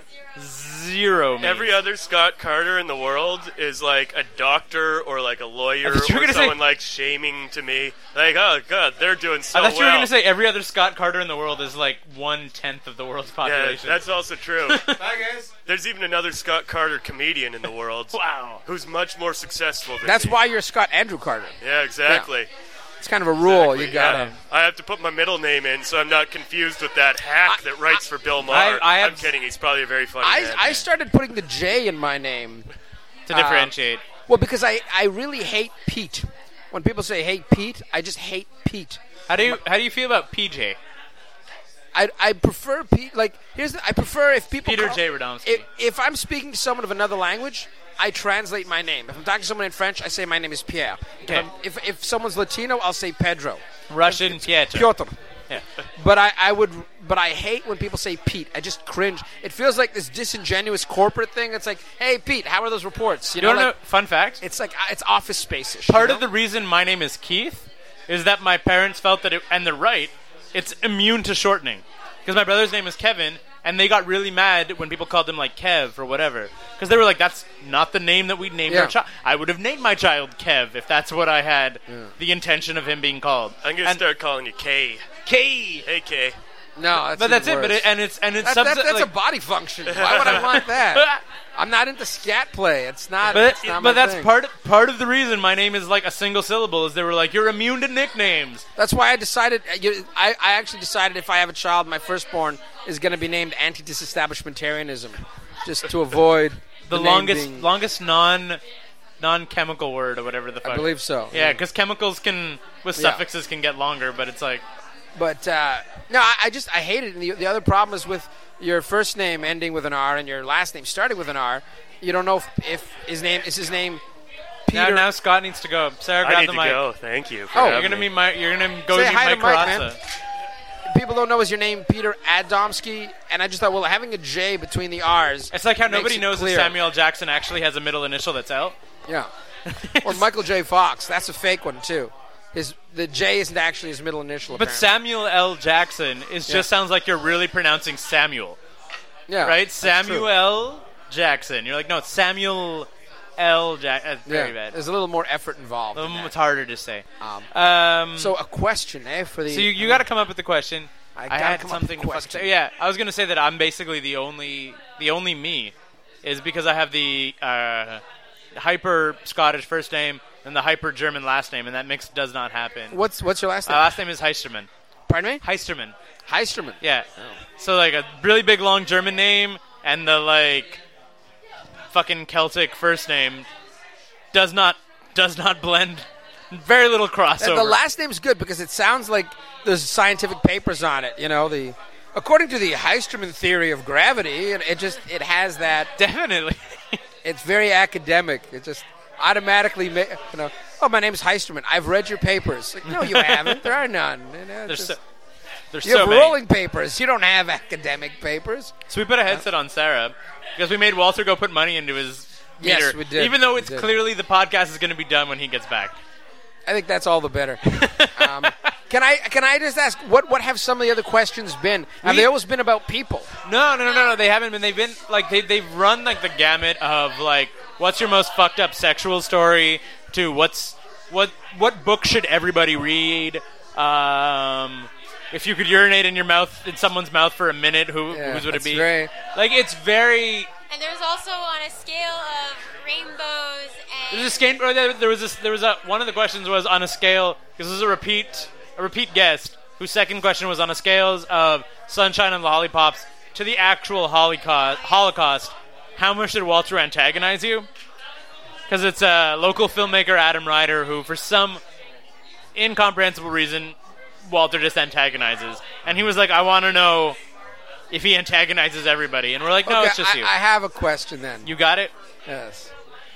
Zero. Me. Every other Scott Carter in the world is like a doctor or like a lawyer I thought you were or gonna say- someone like shaming to me. Like, oh god, they're doing so I thought you were well. going to say every other Scott Carter in the world is like one tenth of the world's yeah, population. that's also true. Bye, guys. There's even another Scott Carter comedian in the world wow. who's much more successful than That's me. why you're Scott Andrew Carter. Yeah, exactly. It's kind of a rule. Exactly, You gotta. yeah. I have to put my middle name in, so I'm not confused with that hack that writes for Bill Maher. I- I have- I'm kidding. He's probably a very funny I man. I started putting the J in my name. To differentiate. Well, because I, I really hate Pete. When people say hate Pete, I just hate Pete. How do you how do you feel about P J? I, I prefer Pete. Like here's the, I prefer if people Peter call- J. Radomski. If, if I'm speaking to someone of another language, I translate my name. If I'm talking to someone in French, I say my name is Pierre. If, Okay. I'm- if if someone's Latino, I'll say Pedro. Russian Pietro. Piotr. Yeah. But I, I would but I hate when people say Pete. I just cringe. It feels like this disingenuous corporate thing. It's like, hey Pete, how are those reports? You You know, don't like, know? Fun fact. it's like uh, it's office space-ish. Part you of know? the reason my name is Keith is that my parents felt that, it, and they're right, it's immune to shortening. Because my brother's name is Kevin, and they got really mad when people called him like Kev or whatever. Because they were like, that's not the name that we named Yeah. our child. I would have named my child Kev if that's what I had the intention of him being called. I'm gonna And- start calling you K. K. Hey K. No, that's But that's it. even But worse. it, and it's and it's That- subs- that- that's like, a body function. Why would I want that? I'm not into scat play. It's not. But it's not but my that's thing. part part of the reason my name is like a single syllable is they were like, you're immune to nicknames. That's why I decided. you- I, I actually decided if I have a child, my firstborn is going to be named anti-disestablishmentarianism, just to avoid The, name longest being- longest non non chemical word or whatever the fuck. I believe so. Yeah, because chemicals can with Yeah. suffixes can get longer, but it's like But uh, no, I, I just I hate it. And the, the other problem is with your first name ending with an R and your last name starting with an R. You don't know if, if his name is his name Peter. now, now Scott needs to go. Sarah, I grab need the to mic. go. Thank you. For Oh, You're having gonna me. meet my. You're gonna go Say meet hi to Mike Mike, man. Carazza. People don't know is your name Peter Adomsky, and I just thought, well, having a J between the R's. It's like how makes nobody it knows clear. that Samuel L. Jackson actually has a middle initial that's L. Yeah. Or Michael J. Fox. That's a fake one too. His the J isn't actually his middle initial. But apparently. Samuel L. Jackson is Yeah. just sounds like you're really pronouncing Samuel, yeah, right? that's true. Samuel L. Jackson. You're like, no, it's Samuel L. Jackson. That's very Yeah. bad. There's a little more effort involved. in Um, that. it's harder to say. Um, Um, so a question, eh, for the. So you, you got to come up with the question. I, I gotta had come up with something a to fucking question. say. Yeah, I was gonna say that I'm basically the only the only me, is because I have the uh, hyper Scottish first name and the hyper German last name, and that mix does not happen. What's what's your last My name? last name is Heisterman. Pardon me? Heisterman. Heisterman. Yeah. So like a really big long German name and the like fucking Celtic first name does not does not blend. Very little crossover. And the last name's good because it sounds like there's scientific papers on it. You know, the according to the Heisterman theory of gravity, it, it just it has that. Definitely. It's very academic. It just automatically, ma- you know. Oh, my name's Heisterman. I've read your papers. Like, no, you haven't. There are none. You know, There's just- so, there's you so have many. rolling papers. You don't have academic papers. So we put a headset on Sarah because we made Walter go put money into his Yes, meter, we did. even though We it's did. clearly the podcast is going to be done when he gets back. I think that's all the better. um, can I can I just ask what what have some of the other questions been? Have We- they always been about people? No, no, no, no, no. They haven't been. They've been like they they've run like the gamut of like what's your most fucked up sexual story to what's what what book should everybody read? Um, if you could urinate in your mouth in someone's mouth for a minute, who Yeah, whose would it that's be? very- Like it's very. And there's also on a scale of rainbows and There's a scale. There was this. There was a one of the questions was on a scale because this was a repeat a repeat guest whose second question was on a scales of Sunshine and the Lollipops to the actual Holocaust. Holocaust. How much did Walter antagonize you? Because it's a local filmmaker, Adam Ryder, who for some incomprehensible reason Walter just antagonizes, and he was like, "I want to know if he antagonizes everybody," and we're like, "No, Okay, it's just I, you." I have a question then. You got it. Yes.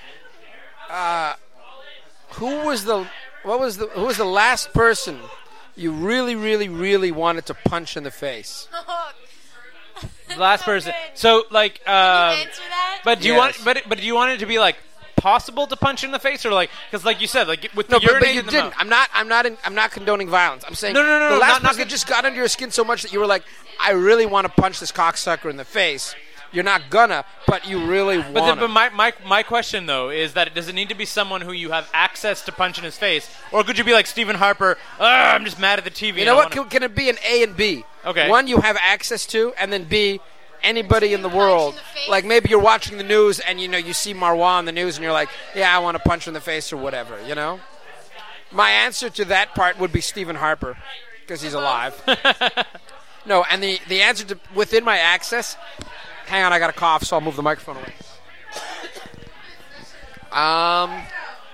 Uh, who was the what was the who was the last person you really, really, really wanted to punch in the face? The last person. good. So like, um, answer that? but do you Yes. want? But but do you want it to be like possible to punch in the face, or like because like you said, like with the No, but, urinate but you in the didn't. mouth. I'm not. I'm not. In, I'm not condoning violence. I'm saying No, no, no, the no, last not- not person con- just got under your skin so much that you were like, I really want to punch this cocksucker in the face. You're not gonna, but you really want. But, then, but my, my my question though is that does it need to be someone who you have access to punch in his face, or could you be like Stephen Harper? "Ugh, I'm just mad at the T V. You and know I what? wanna-" Can, can it be an A and B? Okay. One you have access to, and then B, anybody in the Punch world. in the face? Like maybe you're watching the news and you know you see Marwa on the news and you're like, yeah, I want to punch her in the face or whatever. You know. My answer to that part would be Stephen Harper because he's alive. No, and the the answer to within my access. Hang on, I got a cough, so I'll move the microphone away. Um.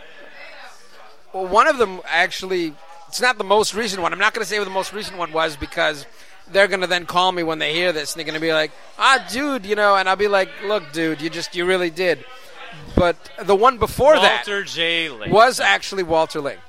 Well, one of them actually, it's not the most recent one. I'm not going to say what the most recent one was because they're going to then call me when they hear this, and they're going to be like, "Ah, dude, you know," and I'll be like, "Look, dude, you just, you really did." But the one before Walter that J. Ling. was actually Walter Ling,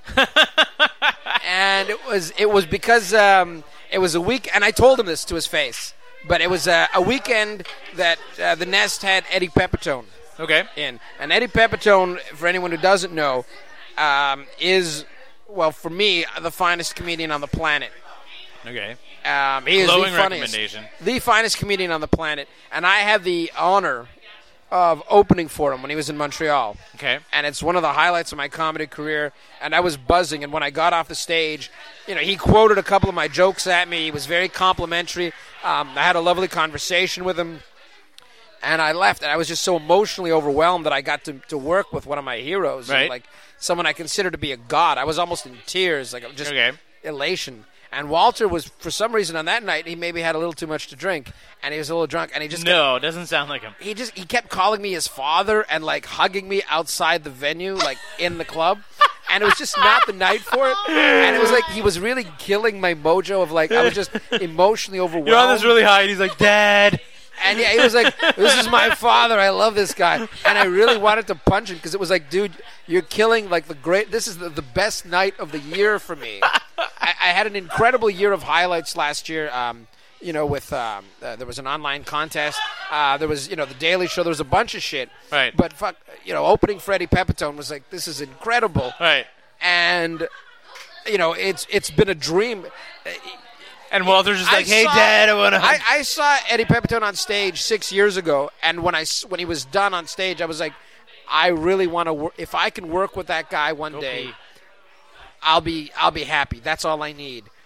and it was it was because um, it was a week, and I told him this to his face. But it was uh, a weekend that uh, the Nest had Eddie Pepitone Okay. in. And Eddie Pepitone, for anyone who doesn't know, um, is, well, for me, the finest comedian on the planet. Okay. Um, he is Glowing the funniest, recommendation. the finest comedian on the planet. And I had the honor of opening for him when he was in Montreal. Okay. And it's one of the highlights of my comedy career. And I was buzzing. And when I got off the stage, you know, he quoted a couple of my jokes at me. He was very complimentary. Um, I had a lovely conversation with him. And I left, and I was just so emotionally overwhelmed that I got to, to work with one of my heroes, Right. and like someone I consider to be a god. I was almost in tears, like just Okay. elation. And Walter was, for some reason, on that night, he maybe had a little too much to drink, and he was a little drunk, and he just kept, No, doesn't sound like him. he just he kept calling me his father and like hugging me outside the venue, like in the club. And it was just not the night for it. And it was like he was really killing my mojo of like I was just emotionally overwhelmed. You're on this really high, and he's like, "Dad." And yeah, he was like, "This is my father. I love this guy." And I really wanted to punch him because it was like, dude, you're killing like the great. This is the, the best night of the year for me. I, I had an incredible year of highlights last year. Um, you know, with um, uh, there was an online contest. Uh, there was, you know, the Daily Show. There was a bunch of shit. Right. But fuck, you know, opening Freddie Pepitone was like, this is incredible. Right. And you know, it's it's been a dream. And Walter's just like, I "Hey, saw- Dad, I want to." I, I saw Eddie Pepitone on stage six years ago, and when I s- when he was done on stage, I was like, I really want to work. If I can work with that guy one day, I'll be I'll be happy. That's all I need.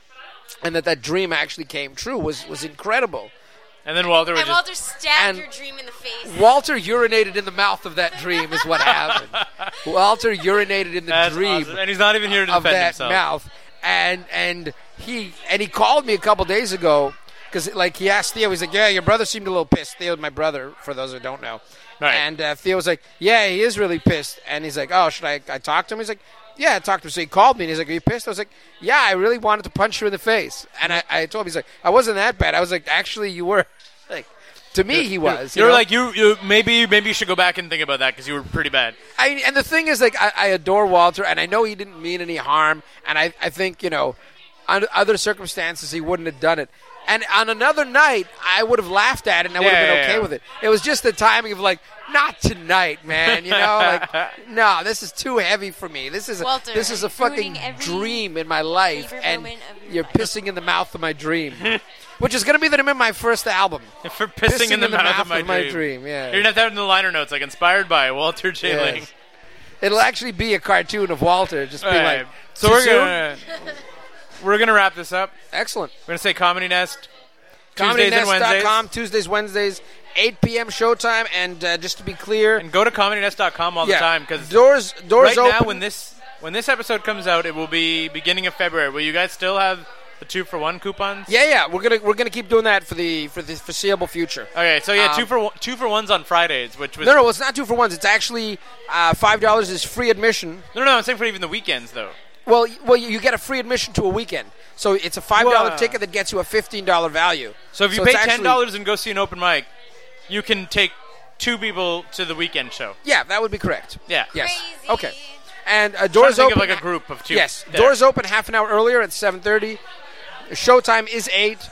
and that that dream actually came true was was incredible. And then Walter was And just... Walter stabbed and- your dream in the face. Walter urinated in the mouth of that dream is what happened. Walter urinated in the That's dream awesome. And he's not even here to of defend that himself. mouth, and and he and he called me a couple days ago because like he asked Theo, he's like, yeah, your brother seemed a little pissed. Theo's my brother, for those who don't know. Right. And uh, Theo was like, yeah, he is really pissed. And he's like, oh, should I, I talk to him? He's like, yeah, I talked to him. So he called me and he's like, are you pissed? I was like, yeah, I really wanted to punch you in the face. And I, I told him, he's like, I wasn't that bad. I was like, actually, you were. Like, to me, he was. You were know? like, you, you maybe maybe you should go back and think about that because you were pretty bad. I, and the thing is, like, I, I adore Walter, and I know he didn't mean any harm, and I, I think, you know, under other circumstances, he wouldn't have done it. And on another night, I would have laughed at it, and I would Yeah, have been yeah, okay yeah. with it. It was just the timing of, like, not tonight, man, you know? Like, no, this is too heavy for me. This is a, Walter, this is a fucking ruining every dream in my life, favorite and moment of your you're life. pissing in the mouth of my dream. Which is going to be the name of my first album. For pissing, in the, mouth, of my, dream. dream. Yeah. You're going to have to have it in the liner notes, like, inspired by Walter J. Yes. Ling. It'll actually be a cartoon of Walter, just be All like, right. So "Too we're soon?" gonna we're gonna wrap this up. Excellent. We're gonna say Comedy Nest comedy Tuesdays and nest dot Wednesdays, com, Tuesdays, Wednesdays, eight p.m. showtime. And uh, just to be clear, and go to comedy nest dot com all yeah, the time because doors doors right open. now when this when this episode comes out, it will be beginning of February. Will you guys still have the two for one coupons? yeah, yeah, we're gonna we're gonna keep doing that for the for the foreseeable future. Okay, so yeah, Um, two for one, two for ones on Fridays, which was No, no, it's not two for ones. It's actually uh, five dollars is free admission. no, no, no. I'm saying for even the weekends though. Well, y- well, you you get a free admission to a weekend, so it's a five dollar Wow. ticket that gets you a fifteen dollar value. So if you it's pay ten actually- dollars and go see an open mic, you can take two people to the weekend show. yeah, that would be correct. Yeah. Yes. Crazy. Okay. And uh, Trying to doors think open. of like a group of two. Yes, there. doors open half an hour earlier at seven thirty. Showtime is eight,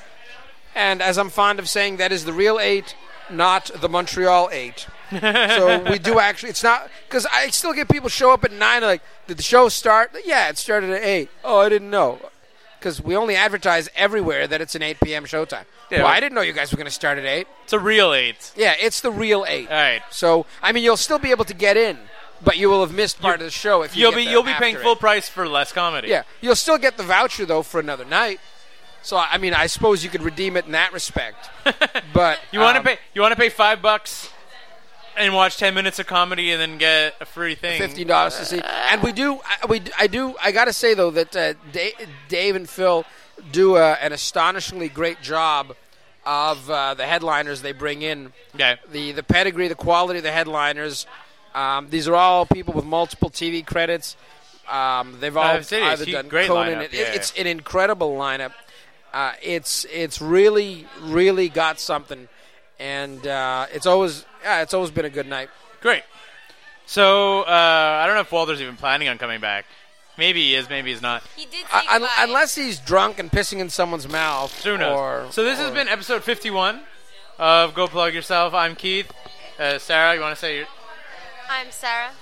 and as I'm fond of saying, that is the real eight, not the Montreal eight. So we do actually. It's not because I still get people show up at nine. Like, did the show start? Yeah, it started at eight. Oh, I didn't know. Because we only advertise everywhere that it's an eight p.m. showtime. Yeah. Well, I didn't know you guys were going to start at eight. It's a real eight. Yeah, it's the real eight. All right. So I mean, you'll still be able to get in, but you will have missed part of the show if you You'll get be there you'll be after paying eight. full price for less comedy. Yeah, you'll still get the voucher though for another night. So I mean, I suppose you could redeem it in that respect. But You want to um, pay you want to pay five bucks and watch ten minutes of comedy and then get a free thing. fifteen dollars to see. And we do, I, we, I do, I got to say though that uh, Dave, Dave and Phil do uh, an astonishingly great job of uh, the headliners they bring in. Okay. The the pedigree, the quality of the headliners. Um, these are all people with multiple T V credits. Um, they've all I've seen it. either It's done great Conan. lineup. It- Yeah, it's an incredible lineup. Uh, it's it's really really got something, and uh, it's always yeah, it's always been a good night. Great. So uh, I don't know if Walter's even planning on coming back. Maybe he is. Maybe he's not. He did say Uh, un- goodbye. unless he's drunk and pissing in someone's mouth. Who knows? Or, so this has or- been episode fifty-one of Go Plug Yourself. I'm Keith. Uh, Sarah, you want to say your... I'm Sarah.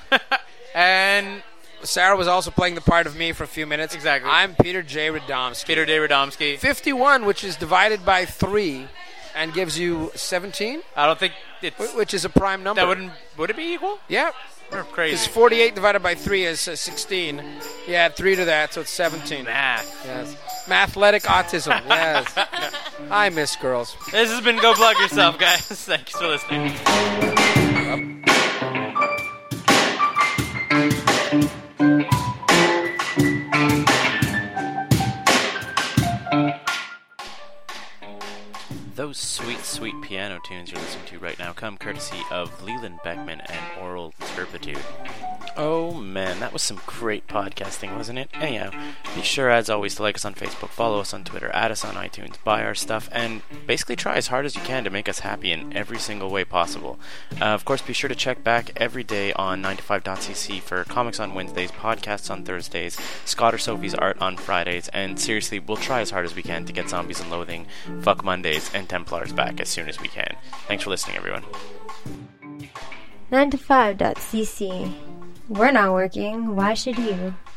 And Sarah was also playing the part of me for a few minutes. Exactly. I'm Peter J. Radomski. Peter Day Radomski. fifty-one, which is divided by three, and gives you seventeen, I don't think it's... wh- which is a prime number. That wouldn't... Would it be equal? Yeah. We're Because crazy. forty-eight divided by three is uh, sixteen. You add three to that, so it's seventeen. Math. Yes. Mathletic autism. Yes. I miss girls. This has been Go Plug Yourself, guys. Thanks for listening. Those sweet, sweet piano tunes you're listening to right now come courtesy of Leland Beckman and Oral Turpitude. Oh man, that was some great podcasting, wasn't it? Anyhow, be sure as always to like us on Facebook, follow us on Twitter, add us on iTunes, buy our stuff, and basically try as hard as you can to make us happy in every single way possible. Uh, of course, be sure to check back every day on nine to five dot c c for comics on Wednesdays, podcasts on Thursdays, Scott or Sophie's art on Fridays, and seriously, we'll try as hard as we can to get Zombies and Loathing, Fuck Mondays, and Templars back as soon as we can. Thanks for listening, everyone. nine to five dot c c. We're not working. Why should you?